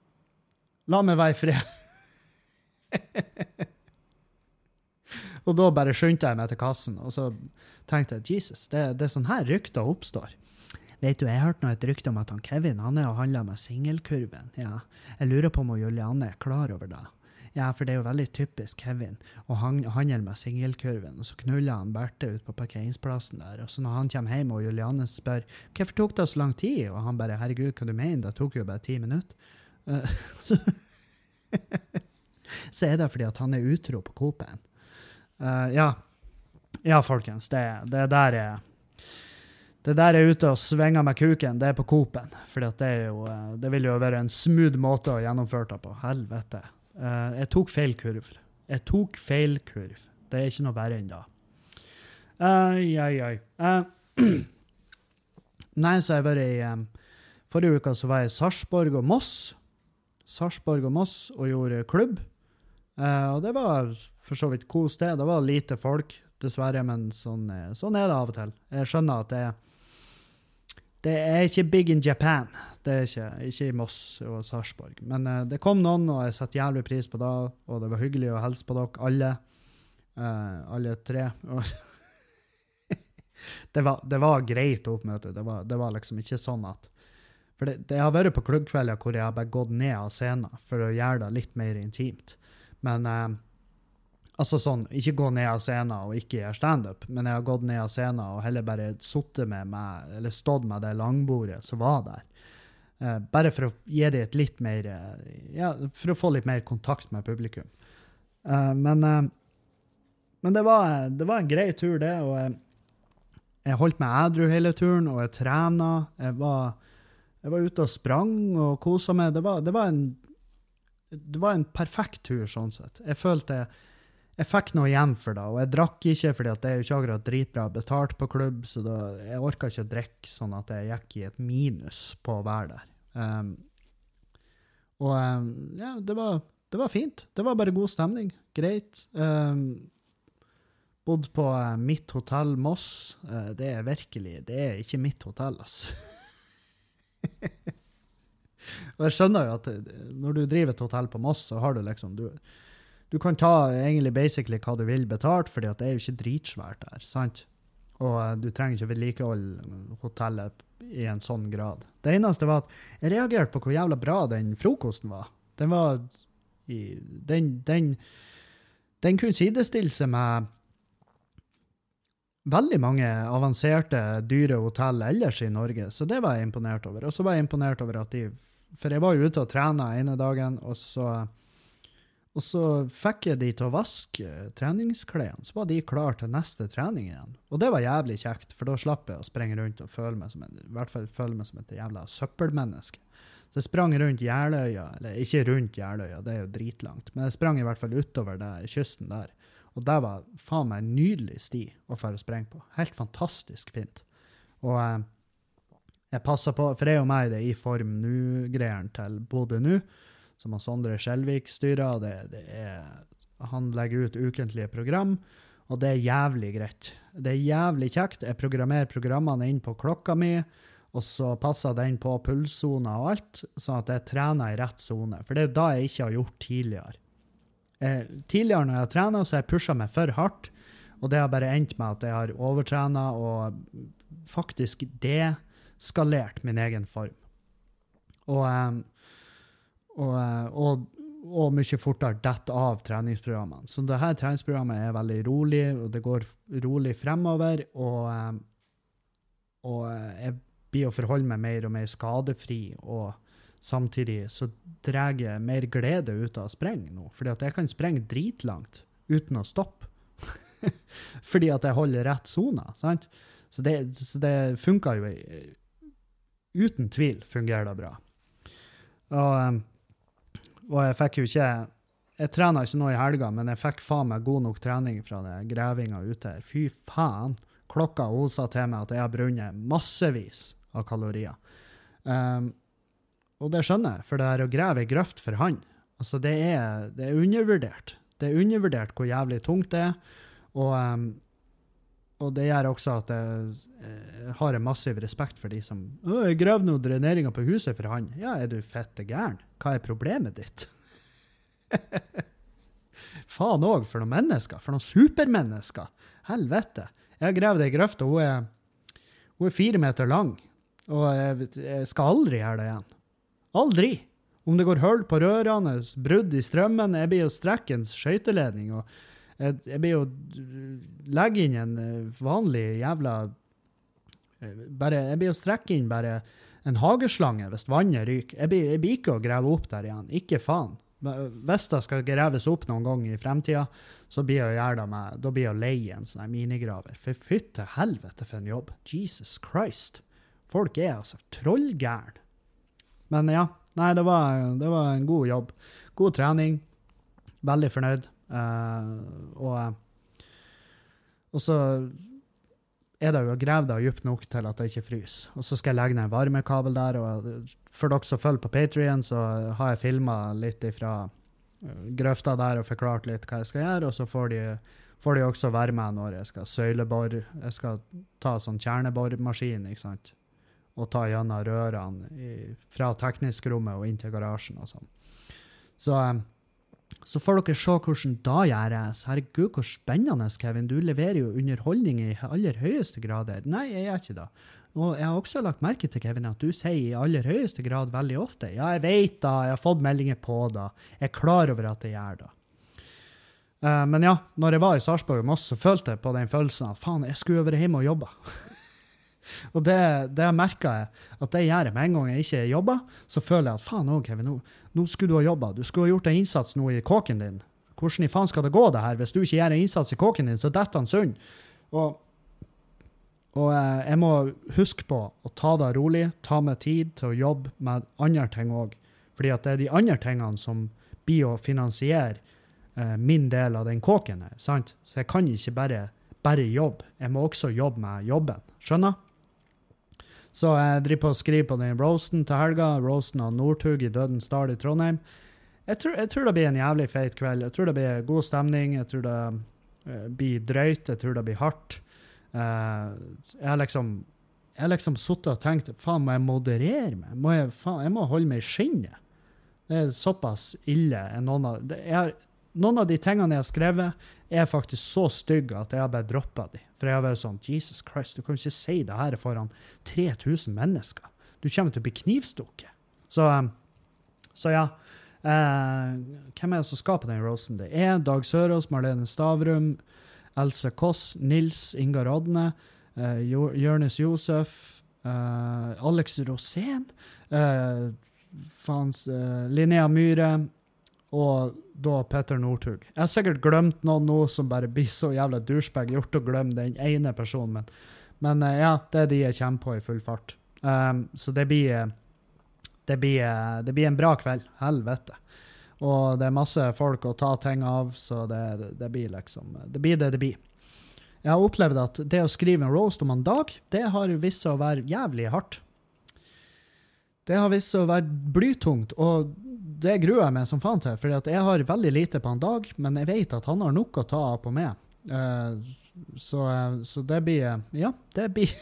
La meg være i fred. Og da bare skyndte jeg meg til kassen, og så tenkte jeg, Jesus, det, det er sånn her rykter oppstår. Vet du, jeg hørte nå et rykte om at han Kevin, han er og handler med singelkurven. Ja, jeg lurer på om Julianne er klar over det. Ja, for det er jo veldig typisk Kevin å handle med singelkurven, og så knuller han Berthe ut på parkeringsplassen der, og så når han kommer hjem og Julianne spør, hvorfor tok det så lang tid? Og han bare, herregud, hva du mener? Det tok jo bare ti minutter. Uh, så, så er det fordi at han er utro på Coop-en. Uh, ja, ja folkens, det, det der er det der er ute og svinger med kuken, det er på Coop-en, for det, er jo, det vil jo være en smooth måte å gjennomføre det på, helvete. Uh, jeg tok feil kurv. Jeg tok feil kurv. Det er ikke noe verre enn da. Uh, ja, ja. Uh, nei, så har jeg vært i, um, forrige uka så var jeg i Sarpsborg og Moss, Sarpsborg og Moss, og gjorde klubb. Uh, og det var for så vidt god sted. Det var lite folk, dessverre, men sånn, sånn er det av og til. Jeg skjønner at det, det er ikke big in Japan. Det er ikke, ikke i Moss og Sarpsborg. Men uh, det kom noen, og jeg setter jævlig pris på det, og det var hyggelig å hilse på dere alle. Uh, alle tre. det, var, det var greit oppmøte. Det var, det var liksom ikke sånn at for det, det har vært på klubbkvelder hvor jeg har bare gått ned av scenen for å gjøre det litt mer intimt. Men eh, altså sånn, ikke gå ned av scenen og ikke gjøre stand-up, men jeg har gått ned av scenen og heller bare suttet med meg, eller stått med det langbordet som var der. Eh, bare for å gi det et litt mer, ja, for å få litt mer kontakt med publikum. Eh, men eh, men det var, det var en grei tur det, og jeg, jeg holdt meg ædru hele turen, og jeg trenet. Jeg var, jeg var ute og sprang og koset meg. Det var, det var en det var en perfekt tur, sånn sett. Jeg følte jeg, jeg fikk noe igjen for det, og jeg drakk ikke, fordi at det er jo ikke akkurat dritbra betalt på klubb, så da, jeg orket ikke å drikke sånn at jeg gikk i et minus på å være der. Um, og um, ja, det var, det var fint. Det var bare god stemning. Greit. Um, bodd på uh, mitt hotell Moss. Uh, det er virkelig, det er ikke mitt hotell, altså. Og jeg skjønner jo at når du driver et hotell på Moss, så har du liksom, du, du kan ta egentlig basically hva du vil betalt, fordi at det er jo ikke dritsvært der, sant? Og uh, du trenger ikke vedlikeholde hotellet i en sånn grad. Det eneste var at jeg reagerte på hvor jævla bra den frokosten var. Den var, i, den, den, den kunne sidestille seg med veldig mange avanserte, dyre hotell ellers i Norge, så det var jeg imponert over. Og så var jeg imponert over at de, for jeg var jo ute og trena ene dagen, og så, og så fikk jeg de til å vaske treningsklærne, så var de klar til neste trening igjen. Og det var jævlig kjekt, for da slapp jeg å sprenge rundt og føle meg som en, i hvert fall føle meg som et jævla søppelmenneske. Så jeg sprang rundt Jeløya, eller ikke rundt Jeløya, det er jo dritlangt, men jeg sprang i hvert fall utover der, kysten der. Og det var faen meg en nydelig sti å få spreng på. Helt fantastisk fint. Og eh, jeg passer på, for jeg er jo med i det i form nu-greieren til Bodø nu, som han Sondre Skjelvik styrer, det, det er, han legger ut ukentlige program, og det er jævlig greit. Det er jævlig kjekt. Jeg programmerer programmene inn på klokka mi, og så passer den på pulszona og alt, sånn at jeg trener i rett zone. For det er jo da jeg ikke har gjort tidligere. Eh, tidligere når jeg har trenet, så har jeg pushet meg for hardt, og det har bare endt med at jeg har overtrenet og faktisk deskalert min egen form. Og, og, og, og mye fortere dett av treningsprogrammene. Så dette treningsprogrammet er veldig rolig, og det går rolig fremover, og, og jeg blir å forholde meg mer og mer skadefri, og samtidig så drar jeg mer glede ut av å sprenge nå, fordi at jeg kan sprenge dritlangt uten å stoppe. Fordi at jeg holder rett zone, sant? Så det, så det funker jo, uten tvil fungerer det bra. Og, og jeg fikk jo ikke, jeg trener ikke nå i helga, men jeg fikk faen meg god nok trening fra det grevinga ute her. Fy faen, klokka osa til meg at jeg har brunnet massevis av kalorier. Um, Og det skjønner jeg, for det er å grave i grøft for han. Altså, det er, det er undervurdert. Det er undervurdert hvor jævlig tungt det er. Og, um, og det gjør også at jeg, jeg har en massiv respekt for de som «Åh, jeg graver noe dreneringer på huset for han». Ja, er du fette gæren? Hva er problemet ditt? Faen også, for noen mennesker. For noen supermennesker. Helvete. Jeg har grevet i grøft, og hun er, hun er fire meter lang. Og jeg, jeg skal aldri gjøre det igjen. Aldri. Om det går hull på rørene, brudd i strømmen, jeg blir jo strekkens skøyteledning, og jeg, jeg blir jo legge inn en vanlig jævla, bare, jeg blir jo strekke inn bare en hageslange hvis vannet ryker. Jeg blir, jeg blir ikke å grave opp der igjen, ikke faen. Hvis det skal greves opp noen gang i fremtiden, så blir jeg å gjøre det med, da blir jeg å leie en sånn minigraver. For fytte helvete for en jobb. Jesus Christ. Folk er altså trollgæren. Men ja, nei, det var, det var en god jobb. God trening. Veldig fornøyd. Uh, og, og så er det jo grevet det dypt nok til at det ikke fryser. Og så skal jeg legge ned en varmekabel der, og for dere som følger på Patreon, så har jeg filmet litt ifra grøfta der og forklart litt hva jeg skal gjøre, og så får de, får de også være med når jeg skal søylebor. Jeg skal ta sånn kjernebormaskin, ikke sant? Og ta gjennom rørene i, fra teknisk rommet og inn til garasjen og sånn. Så, så får dere se hvordan da gjøres. Herregud, hvor spennende, Kevin. Du leverer jo underholdning i aller høyeste grad her. Nei, jeg gjør ikke det. Og jeg har også lagt merke til, Kevin, at du sier i aller høyeste grad veldig ofte. Ja, jeg vet da, jeg har fått meldinger på det. Jeg er klar over at jeg gjør det. Uh, men ja, når jeg var i Sarpsborg og Moss, så følte jeg på den følelsen at faen, jeg skulle være hjemme og jobbe. Og det, det merket jeg, at det gjør jeg med en gang jeg ikke jobber, så føler jeg at faen, nå, Kevin, nå, nå skulle du ha jobbet. Du skulle ha gjort en innsats nå i kåken din. Hvordan i faen skal det gå det her? Hvis du ikke gjør en innsats i kåken din, så detter han sund. Og, og eh, jeg må huske på å ta det rolig, ta meg tid til å jobbe med andre ting også. Fordi at det er de andre tingene som blir å finansiere eh, min del av den kåken her, sant? Så jeg kan ikke bare, bare jobbe. Jeg må også jobbe med jobben. Skjønner? Så jeg driver på å skrive på den roasten til helga, roasten av Nordtug i Dødens Dal i Trondheim. Jeg tror, jeg tror det blir en jævlig feit kveld. Jeg tror det blir god stemning. Jeg tror det uh, blir drøyt. Jeg tror det blir hardt. Uh, jeg har liksom, jeg har liksom suttet og tenkt, faen, må jeg moderere meg? Må jeg, faen, jeg må holde meg i skinnet. Det er såpass ille. Noen av, det er, noen av de tingene jeg har skrevet er faktisk så stygge at jeg har bare droppet de. For jeg har vært sånn, Jesus Christ, du kan ikke si det her foran tre tusen mennesker. Du kommer til å bli knivstukket. Så, um, så ja, Uh, hvem er det som skal på den roasten? Det er Dag Sørås, Marlene Stavrum, Else Koss, Nils Ingar Rodne, uh, Jørnes Josef, uh, Alex Rosén, uh, fans, uh, Linnea Myhre, og da Petter Nordtug. Jeg har sikkert glemt noen nå som bare blir så jævla douchebag gjort å glemme den ene personen, men, men uh, ja, det er de jeg kommer på i full fart. Um, så det blir... Uh, Det blir, det blir en bra kveld, helvete. Og det er masse folk å ta ting av, så det, det blir liksom, det blir det det blir. Jeg har opplevd at det å skrive en roast om en dag, det har vist seg å være jævlig hardt. Det har vist seg å være blytungt, og det gruer jeg meg som faen til, for jeg har veldig lite på en dag, men jeg vet at han har nok å ta av på meg. Uh, så, så det blir, ja, det blir...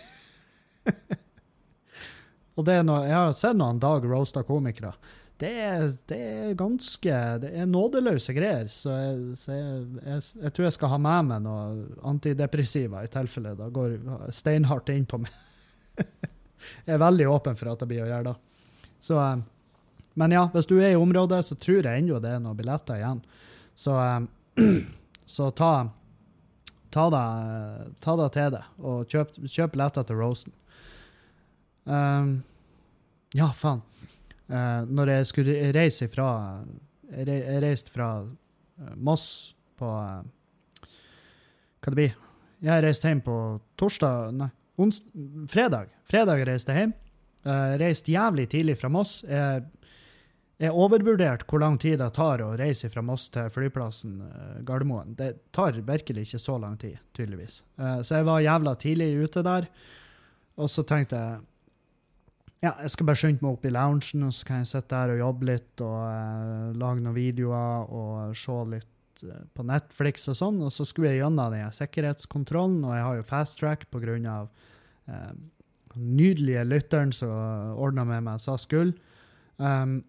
Og det er noe, jeg har sett noen dag roasta komikere. Det er, det er ganske, det er nådeløse greier, så, jeg, så jeg, jeg, jeg tror jeg skal ha med meg noe antidepressiva i tilfelle det går steinhardt inn på meg. Jeg er veldig åpen for at det blir å gjøre det. Så, men ja, hvis du er i området, så tror jeg enda det er noen billetter igjen. Så, så ta, ta deg, ta deg til det, og kjøp, kjøp billetter til roasten. Um, ja, faen. Uh, når jeg skulle reise fra, jeg, re, jeg reiste fra uh, Moss på, uh, hva det blir? Jeg reiste hjem på torsdag, nei, ons, fredag. Fredag reiste jeg hjem. Uh, reiste jævlig tidlig fra Moss. Jeg, jeg overvurderte hvor lang tid det tar å reise fra Moss til flyplassen uh, Gardermoen. Det tar virkelig ikke så lang tid, tydeligvis. Uh, så jeg var jævla tidlig ute der, og så tenkte jeg, ja, jeg skal bare skynde meg opp i loungen, og så kan jeg sitte der og jobbe litt, og uh, lage noen videoer, og se litt uh, på Netflix og sånn, og så skulle jeg gjennom den sikkerhetskontrollen, og jeg har jo fast track på grunn av uh, nydelige lytteren som ordnet med meg, sa skull. Um,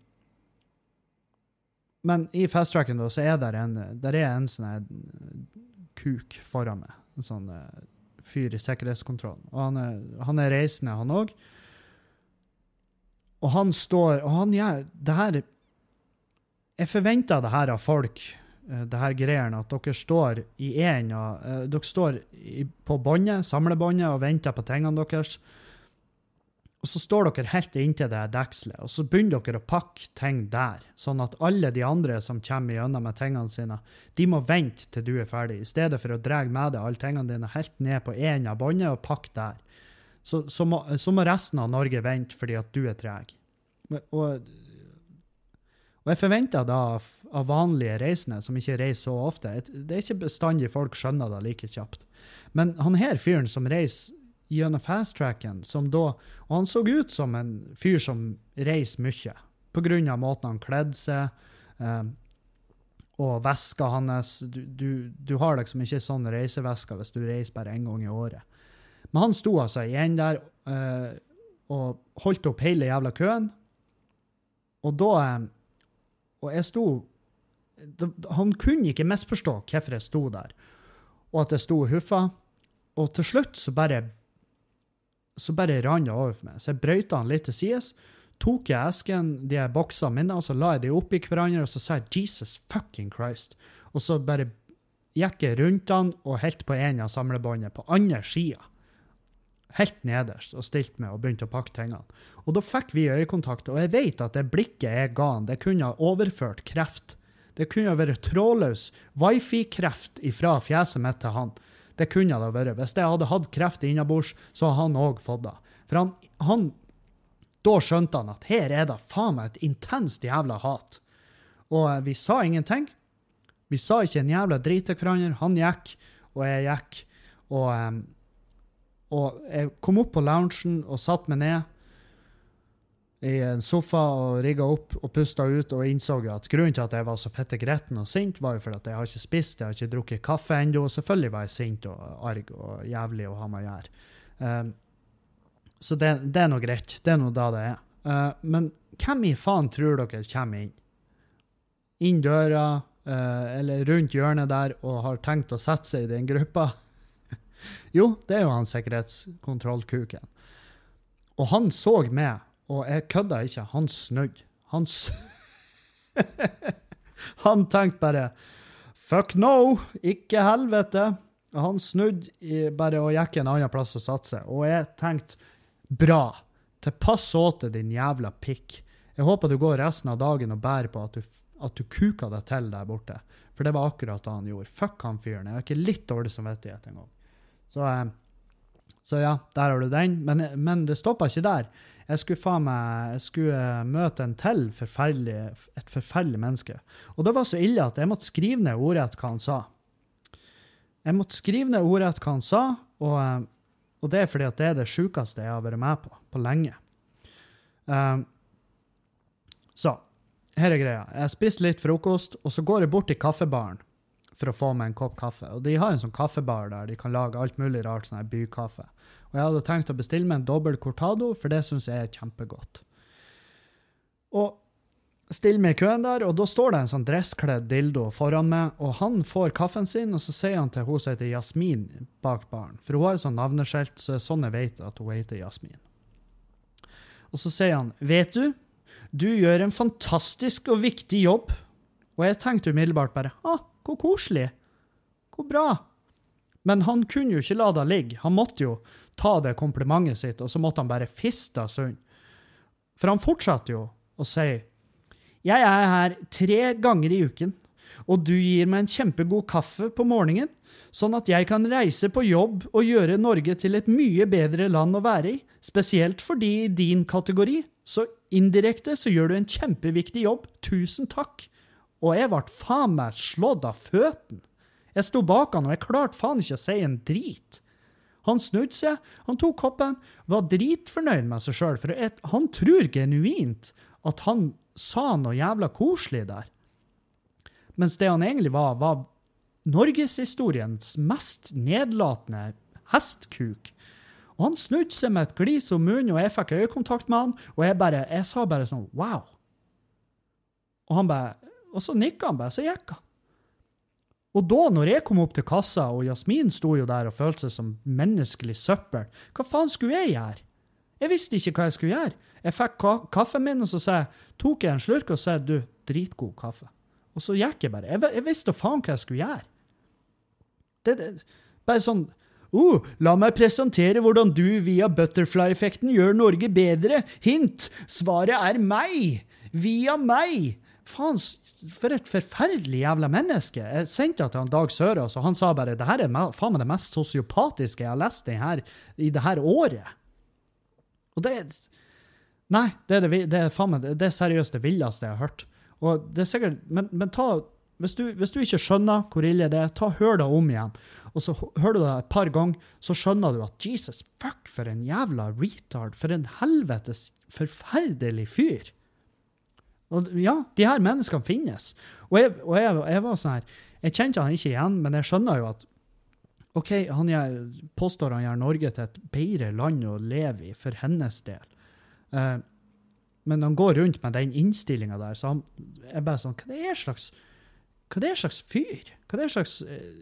men i fast tracken da, så er der en, der er en sånn kuk foran meg, en sånn uh, fyr i sikkerhetskontrollen, og han er, han er reisende, han også. Og han står, og han gjør det her, jeg forventer det her av folk, det her greiene, at dere står i en, uh, dere står i, på båndet, samlebåndet, og venter på tingene deres, og så står dere helt inntil det dekslet, og så begynner dere å pakke ting der, sånn at alle de andre som kommer gjennom med tingene sine, de må vente til du er ferdig, i stedet for å dra med deg alle tingene dine helt ned på en av båndet og pakke der. Så, så, må, så må resten av Norge vente fordi at du er treg. Og, og jeg forventer da av, av vanlige reisende som ikke reiser så ofte, det er ikke bestandig folk skjønner det like kjapt. Men han her fyren som reiser gjennom fast-tracken, som da, og han så ut som en fyr som reiser mye, på grunn av måten han kledde seg, eh, og veska hans. Du, du, du har liksom ikke sånne reisevesker hvis du reiser bare en gang i året. Men han sto altså igjen der uh, og holdt opp hele jævla køen. Og da, um, og jeg sto, da, han kunne ikke misforstå hvorfor jeg sto der. Og at jeg sto og huffa. Og til slutt så bare, så bare rann det over for meg. Så jeg brøyte han litt til sides, tok jeg esken, de boksene mine, og så la jeg de opp i hverandre, og så sa jeg, Jesus fucking Christ. Og så bare gikk jeg rundt han og helt på en av samlebåndet på andre sida. Helt nederst og stilt meg og begynte å pakke tingene. Og da fikk vi øyekontakt, og jeg vet at det blikket jeg ga han, det kunne ha overført kreft. Det kunne ha vært trådløs wifi-kreft ifra fjeset mitt til han. Det kunne det ha vært. Hvis jeg hadde hatt kreft innabords, så har han også fått det. For han, han, da skjønte han at her er det faen meg et intenst jævla hat. Og eh, vi sa ingenting. Vi sa ikke en jævla drit til hverandre. Han gikk, og jeg gikk. Og, um, og jeg kom opp på loungen og satt meg ned i en sofa og rigget opp og pustet ut og innså at grunnen til at jeg var så fette gretten og sint var jo for at jeg har ikke spist, jeg har ikke drukket kaffe enda, og selvfølgelig var jeg sint og arg og jævlig å ha meg å gjøre. Um, så det, det er noe greit. Det er noe da det er. Uh, men hvem i faen tror dere kommer inn? Inn døra, uh, eller rundt hjørnet der, og har tenkt å sette seg i den gruppa? Jo, det er jo han sikkerhetskontrollkuken. Og han så meg, og jeg kødda ikke, han snødde. Han, s han tenkte bare, fuck no, ikke helvete. Han snødde bare og gikk en annen plass og satte seg. Og jeg tenkte, bra, til pass åte din jævla pikk. Jeg håper du går resten av dagen og bærer på at du, at du kuka deg til der borte. For det var akkurat det han gjorde. Fuck han fyren. Jeg har ikke litt dårlig samvittighet en gang. Så, så ja, der har du den. Men, men det stoppet ikke der. Jeg skulle faen meg, jeg skulle møte en til forferdelig, et forferdelig menneske. Og det var så ille at jeg måtte skrive ned ordrett hva han sa. Jeg måtte skrive ned ordrett hva han sa, og, og det er fordi at det er det sykeste jeg har vært med på, på lenge. Um, så, her er greia. Jeg spiste litt frokost, og så går jeg bort til kaffebaren for å få meg en kopp kaffe. Og de har en sånn kaffebar der de kan lage alt mulig rart, sånn her bykaffe. Og jeg hadde tenkt å bestille meg en dobbel cortado, for det synes jeg er kjempegodt. Og stille meg i køen der, og da står det en sånn dresskledd dildo foran meg, og han får kaffen sin, og så sier han til hun som heter Jasmin bak baren. For hun har et sånn navneskjelt, så sånn jeg vet at hun heter Jasmin. Og så sier han, vet du, du gjør en fantastisk og viktig jobb. Og jeg tenkte umiddelbart bare, ah, hvor koselig, hvor bra. Men han kunne jo ikke la det ligge. Han måtte jo ta det komplimentet sitt, og så måtte han bare fiste sund. For han fortsatte jo å si, jeg er her tre ganger i uken, og du gir meg en kjempegod kaffe på morgenen, sånn at jeg kan reise på jobb og gjøre Norge til et mye bedre land å være i, spesielt fordi i din kategori, så indirekte så gjør du en kjempeviktig jobb. Tusen takk. Og jeg ble faen meg slått av føten. Jeg sto bak han, og jeg klarte faen ikke å si en drit. Han snudde seg, han tok koppen, var dritfornøyd med seg selv, for et, han tror genuint at han sa noe jævla koselig der. Mens det han egentlig var, var Norgeshistoriens mest nedlatende hestkuk. Og han snudde seg med et glis om munnen, og jeg fikk øyekontakt med han, og jeg bare, jeg sa bare sånn, wow. Og han bare, og så nikket han bare, så gikk han. Og da, når jeg kom opp til kassa, og Jasmin sto jo der og følte seg som menneskelig søppel, hva faen skulle jeg gjøre? Jeg visste ikke hva jeg skulle gjøre. Jeg fikk ka kaffen min, og så sa jeg, tok jeg en slurk og sa, du, dritgod kaffe. Og så gikk jeg bare. Jeg, jeg visste faen hva jeg skulle gjøre. Det, det, bare sånn, oh, la meg presentere hvordan du via butterfly-effekten gjør Norge bedre. Hint, svaret er meg. Via meg. Faen, for et forferdelig jævla menneske. Jeg sendte det til han Dag Sørås, og han sa bare, det her er faen meg det mest sosiopatiske jeg har lest det her, i det her året. Og det er, nei, det er, det, det er faen meg, det er seriøst det villeste jeg har hørt. Og det er sikkert, men, men ta, hvis du, hvis du ikke skjønner hvor ille det er, ta hør det om igjen. Og så hører du det et par ganger, så skjønner du at Jesus, fuck, for en jævla retard, for en helvetes forferdelig fyr. Og ja, de her menneskene finnes. Og jeg, og jeg, jeg var sånn her, jeg kjente han ikke igjen, men jeg skjønner jo at, ok, han gjør, påstår han gjør Norge til et bedre land å leve i for hennes del. Uh, men han går rundt med den innstillingen der, så han er bare sånn, hva det er slags, hva det er slags fyr? Hva det er slags uh,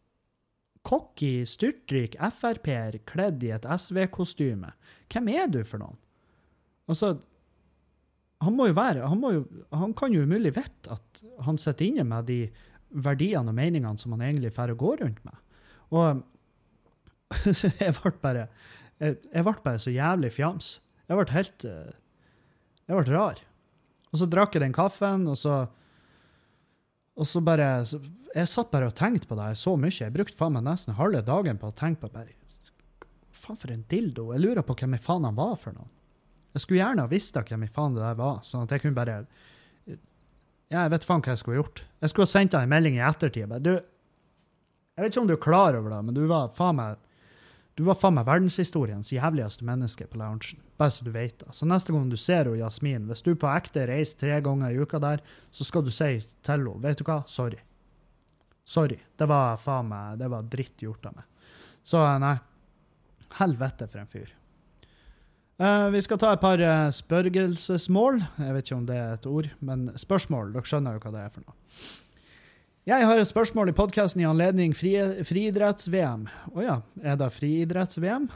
cocky, styrtrik F R P-er kledd i et S V-kostyme? Hvem er du for noen? Altså, han må jo være, han, må jo, han kan jo umulig vite at han sitter inne med de verdiene og meningene som man egentlig får å gå rundt med. Og jeg ble bare, jeg, jeg ble bare så jævlig fjams. Jeg ble helt, jeg ble rar. Og så drakk jeg den kaffen, og så, og så bare, så, jeg satt bare og tenkte på det så mye. Jeg brukte faen meg nesten halve dagen på å tenke på bare, faen for en dildo. Jeg lurer på hvem i faen han var for noen. Jeg skulle gjerne ha visst hvem i faen det der var, sånn at jeg kunne bare, ja, jeg vet faen hva jeg skulle gjort. Jeg skulle ha sendt deg en melding i ettertid. Men du, jeg vet ikke om du er klar over det, men du var faen meg, du var faen meg verdenshistoriens jævligste menneske på loungen. Bare så du vet det. Så neste gang du ser henne, Jasmin, hvis du på ekte reiser tre ganger i uka der, så skal du si til henne, vet du hva? Sorry. Sorry. Det var faen meg, det var dritt gjort av meg. Så nei, helvete for en fyr. Uh, vi skal ta et par uh, spørgelsesmål. Jeg vet ikke om det er et ord, men spørsmål, dere skjønner jo hva det er for noe. Jeg har et spørsmål i podcasten i anledning fri, friidretts-V M. Åja, er det friidretts-V M?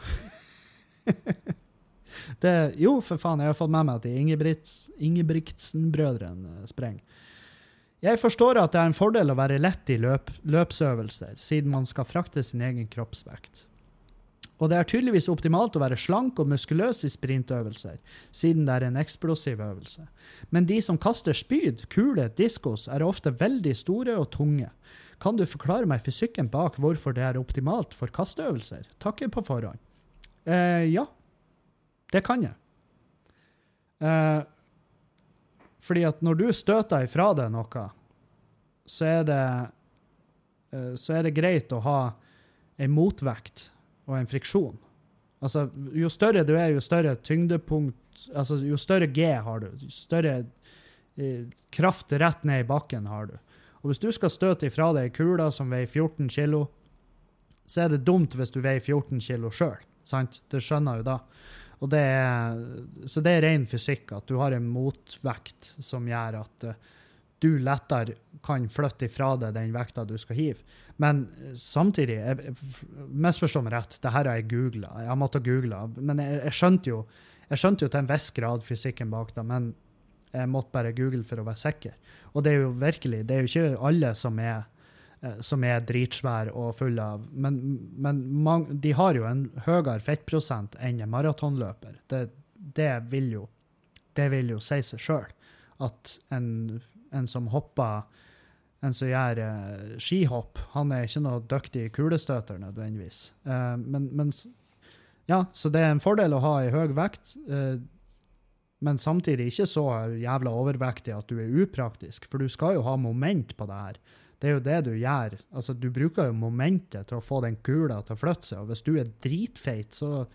det, jo, for faen, jeg har fått med meg at de Ingebrigtsen-brødrene sprenger. Jeg forstår at det er en fordel å være lett i løp, løpsøvelser, siden man skal frakte sin egen kroppsvekt. Og det er tydeligvis optimalt å være slank og muskuløs i sprintøvelser, siden det er en eksplosiv øvelse. Men de som kaster spyd, kule, diskos, er ofte veldig store og tunge. Kan du forklare meg fysikken bak hvorfor det er optimalt for kasteøvelser? Takker på forhånd. Eh, ja, det kan jeg. Eh, fordi at når du støter ifra deg noe, så er det, eh, så er det greit å ha en motvekt og en friksjon. Altså, jo større du er, jo større tyngdepunkt, altså jo større G har du, jo større eh, kraft rett ned i bakken har du. Og hvis du skal støte ifra deg kula som veier fjorten kilo, så er det dumt hvis du veier fjorten kilo selv, sant? Det skjønner jo da. Og det er, så det er ren fysikk, at du har en motvekt som gjør at uh, du lettere kan flytte ifra deg den vekta du skal hive. Men samtidig, jeg, misforstå meg rett, det her har jeg googlet, jeg har måttet google, men jeg, jeg, skjønte jo, jeg skjønte jo til en viss grad fysikken bak det, men jeg måtte bare google for å være sikker. Og det er jo virkelig, det er jo ikke alle som er, som er dritsvær og full av, men, men man, de har jo en høyere fettprosent enn en maratonløper. Det, det, vil jo, det vil jo si seg selv, at en en som hopper, en som gjør uh, skihopp, han er ikke noe dyktig kulestøter nødvendigvis. Uh, men, men, ja, så det er en fordel å ha i høy vekt, uh, men samtidig ikke så jævla overvektig at du er upraktisk, for du skal jo ha moment på det her. Det er jo det du gjør. Altså, du bruker jo momentet til å få den kula til å flytte seg, og hvis du er dritfeit, så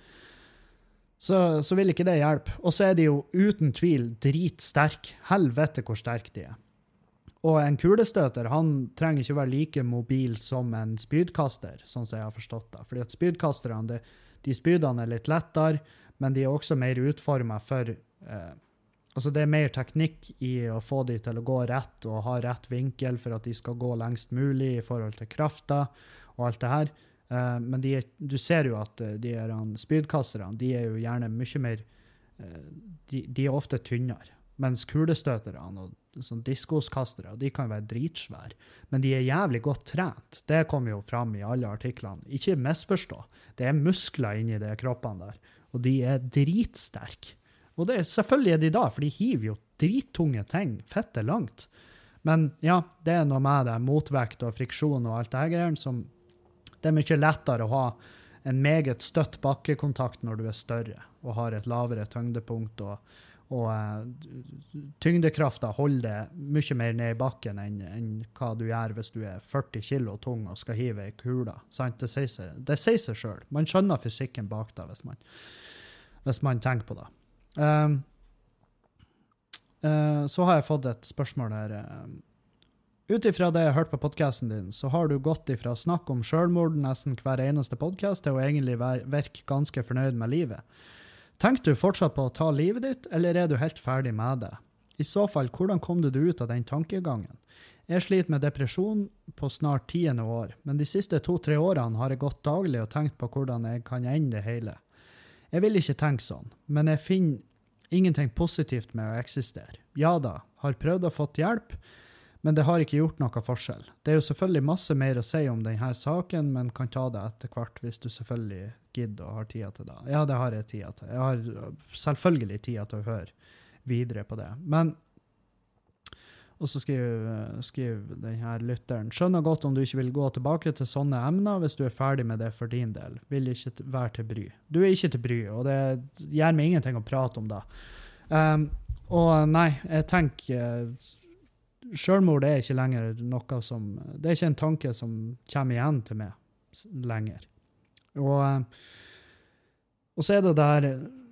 Så, så vil ikke det hjelpe. Og så er de jo uten tvil dritsterk. Helvete hvor sterk de er. Og en kulestøter, han trenger ikke være like mobil som en spydkaster, sånn som jeg har forstått det. Fordi at spydkasterne, de, de spydene er litt lettere, men de er også mer utformet for... Eh, altså det er mer teknikk i å få de til å gå rett og ha rett vinkel for at de skal gå lengst mulig i forhold til krafta og alt det her. Uh, men de, du ser jo at uh, de er spydkasterne, de er jo gjerne mye mer, uh, de, de er ofte tynnere, mens kulestøterne og sånn diskoskastere, de kan være dritsvære, men de er jævlig godt trent. Det kommer jo fram i alle artiklene. Ikke misforstå, det er muskler inni de kroppene der, og de er dritsterke. Og det er, selvfølgelig er de da, for de hiver jo drittunge ting, fette langt. Men ja, det er noe med det, motvekt og friksjon og alt det her greiene som det er mye lettere å ha en meget støtt bakkekontakt når du er større og har et lavere tyngdepunkt, og, og uh, tyngdekraften holder det mye mer ned i bakken enn, enn hva du gjør hvis du er førti kilo tung og skal hive i kula. Sant? Det sier seg, det sier seg selv. Man skjønner fysikken bak det hvis man, hvis man tenker på det. Um, uh, så har jeg fått et spørsmål her. Um, Utifra det jeg har hørt på podcasten din, så har du gått ifra å snakke om selvmord nesten hver eneste podcast til å egentlig virke ganske fornøyd med livet. Tenker du fortsatt på å ta livet ditt, eller er du helt ferdig med det? I så fall, hvordan kom du ut av den tankegangen? Jeg sliter med depresjon på snart tiende år, men de siste to-tre årene har jeg gått daglig og tenkt på hvordan jeg kan ende det hele. Jeg vil ikke tenke sånn, men jeg finner ingenting positivt med å eksistere. Ja da, har prøvd å få hjelp, Men det har ikke gjort noe forskjell. Det er jo selvfølgelig masse mer å si om denne saken, men kan ta det etter hvert hvis du selvfølgelig gidder og har tida til det. Ja, det har jeg tida til. Jeg har selvfølgelig tida til å høre videre på det. Men, og så skriver, skriver denne lytteren, skjønner godt om du ikke vil gå tilbake til sånne emner hvis du er ferdig med det for din del. Vil ikke være til bry. Du er ikke til bry, og det gjør meg ingenting å prate om det. Um, og nei, jeg tenker selvmord er ikke lenger noe som, det er ikke en tanke som kommer igjen til meg lenger. Og, og så er det der,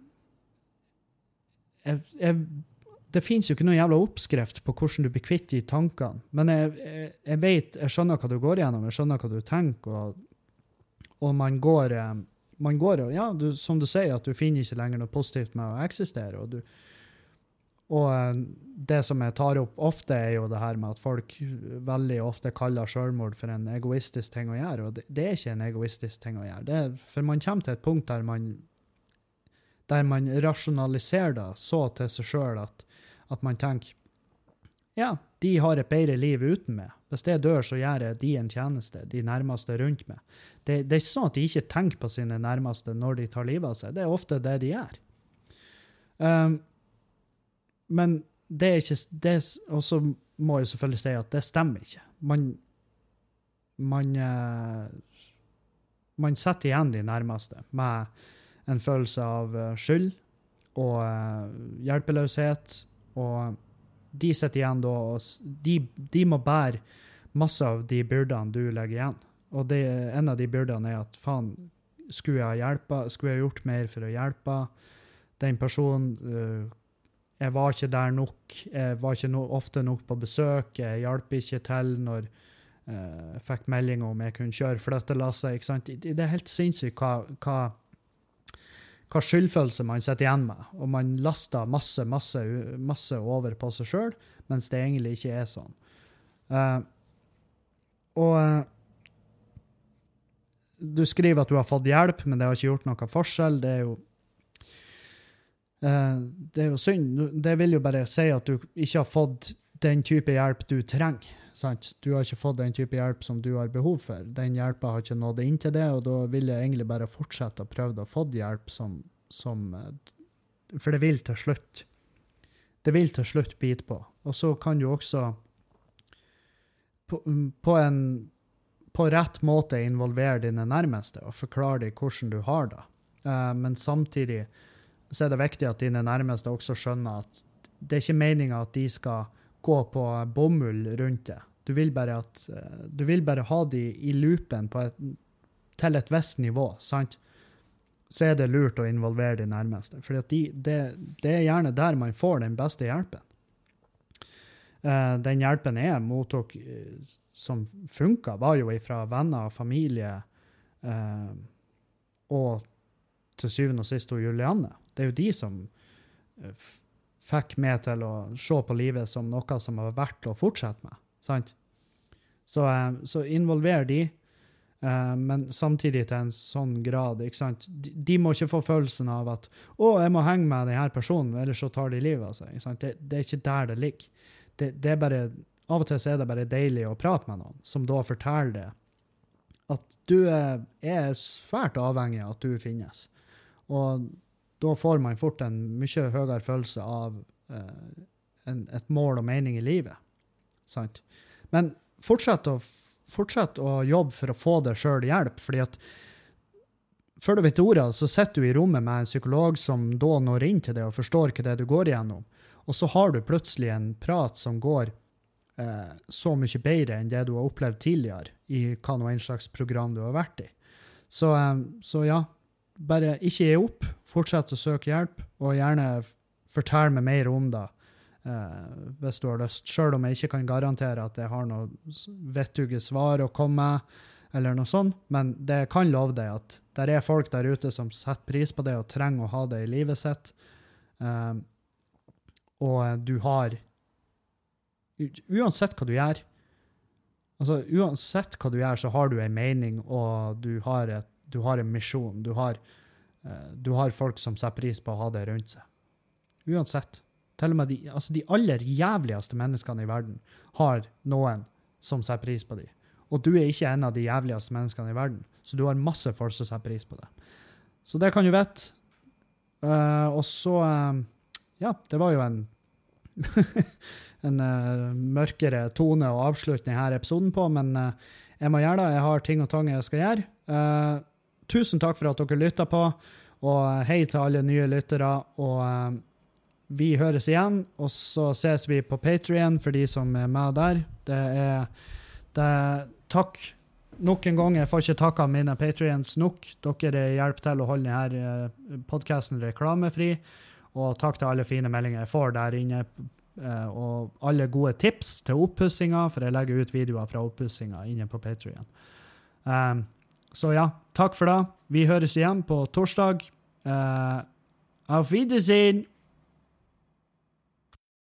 jeg, jeg, det finnes jo ikke noen jævla oppskrift på hvordan du blir kvitt de tankene, men jeg, jeg, jeg vet, jeg skjønner hva du går gjennom, jeg skjønner hva du tenker, og, og man går, man går, ja, du, som du sier, at du finner ikke lenger noe positivt med å eksistere, og du Og det som jeg tar opp ofte er jo det her med at folk veldig ofte kaller selvmord for en egoistisk ting å gjøre, og det, det er ikke en egoistisk ting å gjøre. Det er, for man kommer til et punkt der man, der man rasjonaliserer det så til seg selv at, at man tenker, ja, de har et bedre liv uten meg. Hvis det dør, så gjør jeg de en tjeneste, de nærmeste rundt meg. Det, det er ikke sånn at de ikke tenker på sine nærmeste når de tar livet av seg. Det er ofte det de gjør. Um, Men det er ikke, det, og så må jeg selvfølgelig si at det stemmer ikke. Man, man, uh, man setter igjen de nærmeste med en følelse av uh, skyld og uh, hjelpeløshet, og de sitter igjen da, og de, de må bære masse av de byrdene du legger igjen. Og det, en av de byrdene er at, faen, skulle jeg hjelpe, skulle jeg gjort mer for å hjelpe den personen, uh, jeg var ikke der nok, jeg var ikke no, ofte nok på besøk, jeg hjalp ikke til når uh, jeg fikk melding om jeg kunne kjøre flyttelasset, ikke sant? Det, det er helt sinnssykt hva, hva, hva skyldfølelse man setter igjen med, og man laster masse, masse, masse over på seg selv, mens det egentlig ikke er sånn. Uh, og uh, du skriver at du har fått hjelp, men det har ikke gjort noe forskjell, det er jo Uh, det er jo synd. Det vil jo bare si at du ikke har fått den type hjelp du trenger. Sant? Du har ikke fått den type hjelp som du har behov for. Den hjelpen har ikke nådd inn til det, og da vil jeg egentlig bare fortsette å prøve å få hjelp som, som for det vil til slutt. Det vil til slutt bite på. Og så kan du også på, på en på rett måte involvere dine nærmeste og forklare dem hvordan du har det. Uh, men samtidig så er det viktig at dine nærmeste også skjønner at det er ikke meningen at de skal gå på bomull rundt det. Du vil bare, at, du vil bare ha de i loopen på et, til et visst nivå, sant? Så er det lurt å involvere de nærmeste, for de, det, det er gjerne der man får den beste hjelpen. Uh, den hjelpen jeg mottok uh, som funket, var jo fra venner og familie, uh, og til syvende og sist og Julianne. Det er jo de som f- fikk meg til å se på livet som noe som var verdt å fortsette med, sant? Så, eh, så involver de, eh, men samtidig til en sånn grad, ikke sant? De, de må ikke få følelsen av at, å, jeg må henge med denne personen, ellers så tar de livet av seg, ikke sant? Det, det er ikke der det ligger. Det, det er bare, av og til så er det bare deilig å prate med noen, som da forteller det, at du er, er svært avhengig av at du finnes. Og da får man fort en mye høyere følelse av eh, en, et mål og mening i livet. Sant? Men fortsett å, fortsett å jobbe for å få deg selv hjelp, fordi at før du vet ordet, så sitter du i rommet med en psykolog som da når inn til det og forstår hva det er du går igjennom. Og så har du plutselig en prat som går eh, så mye bedre enn det du har opplevd tidligere i hva noe en slags program du har vært i. Så, eh, så ja, bare ikke gi opp, fortsett å søke hjelp, og gjerne fortell meg mer om det eh, hvis du har lyst. Selv om jeg ikke kan garantere at jeg har noe vettuge svar å komme med, eller noe sånt, men det kan love deg at det er folk der ute som setter pris på det og trenger å ha det i livet sitt. Eh, og du har, uansett hva du gjør, altså uansett hva du gjør, så har du en mening, og du har et Du har en misjon, du har, uh, du har folk som setter pris på å ha det rundt seg. Uansett. til og med de, altså de aller jævligste menneskene i verden har noen som setter pris på de. Og du er ikke en av de jævligste menneskene i verden, så du har masse folk som setter pris på det. Så det kan du vite. Uh, og så, uh, ja, det var jo en, en uh, mørkere tone å avslutte denne episoden på, men uh, jeg må gjøre det. Jeg har ting og tang jeg skal gjøre. Uh, tusen takk for at dere lyttet på, og hei til alle nye lyttere, og uh, vi høres igjen, og så ses vi på Patreon for de som er med der. Det er, det er takk nok en gang. Jeg får ikke takk av mine Patreons nok. Dere hjelper til å holde denne podcasten reklamefri, og takk til alle fine meldinger jeg får der inne, og alle gode tips til oppussinger, for jeg legger ut videoer fra oppussinger inne på Patreon. Um, så ja, takk for det. Vi høres igjen på torsdag. Uh, Auf Wiedersehen!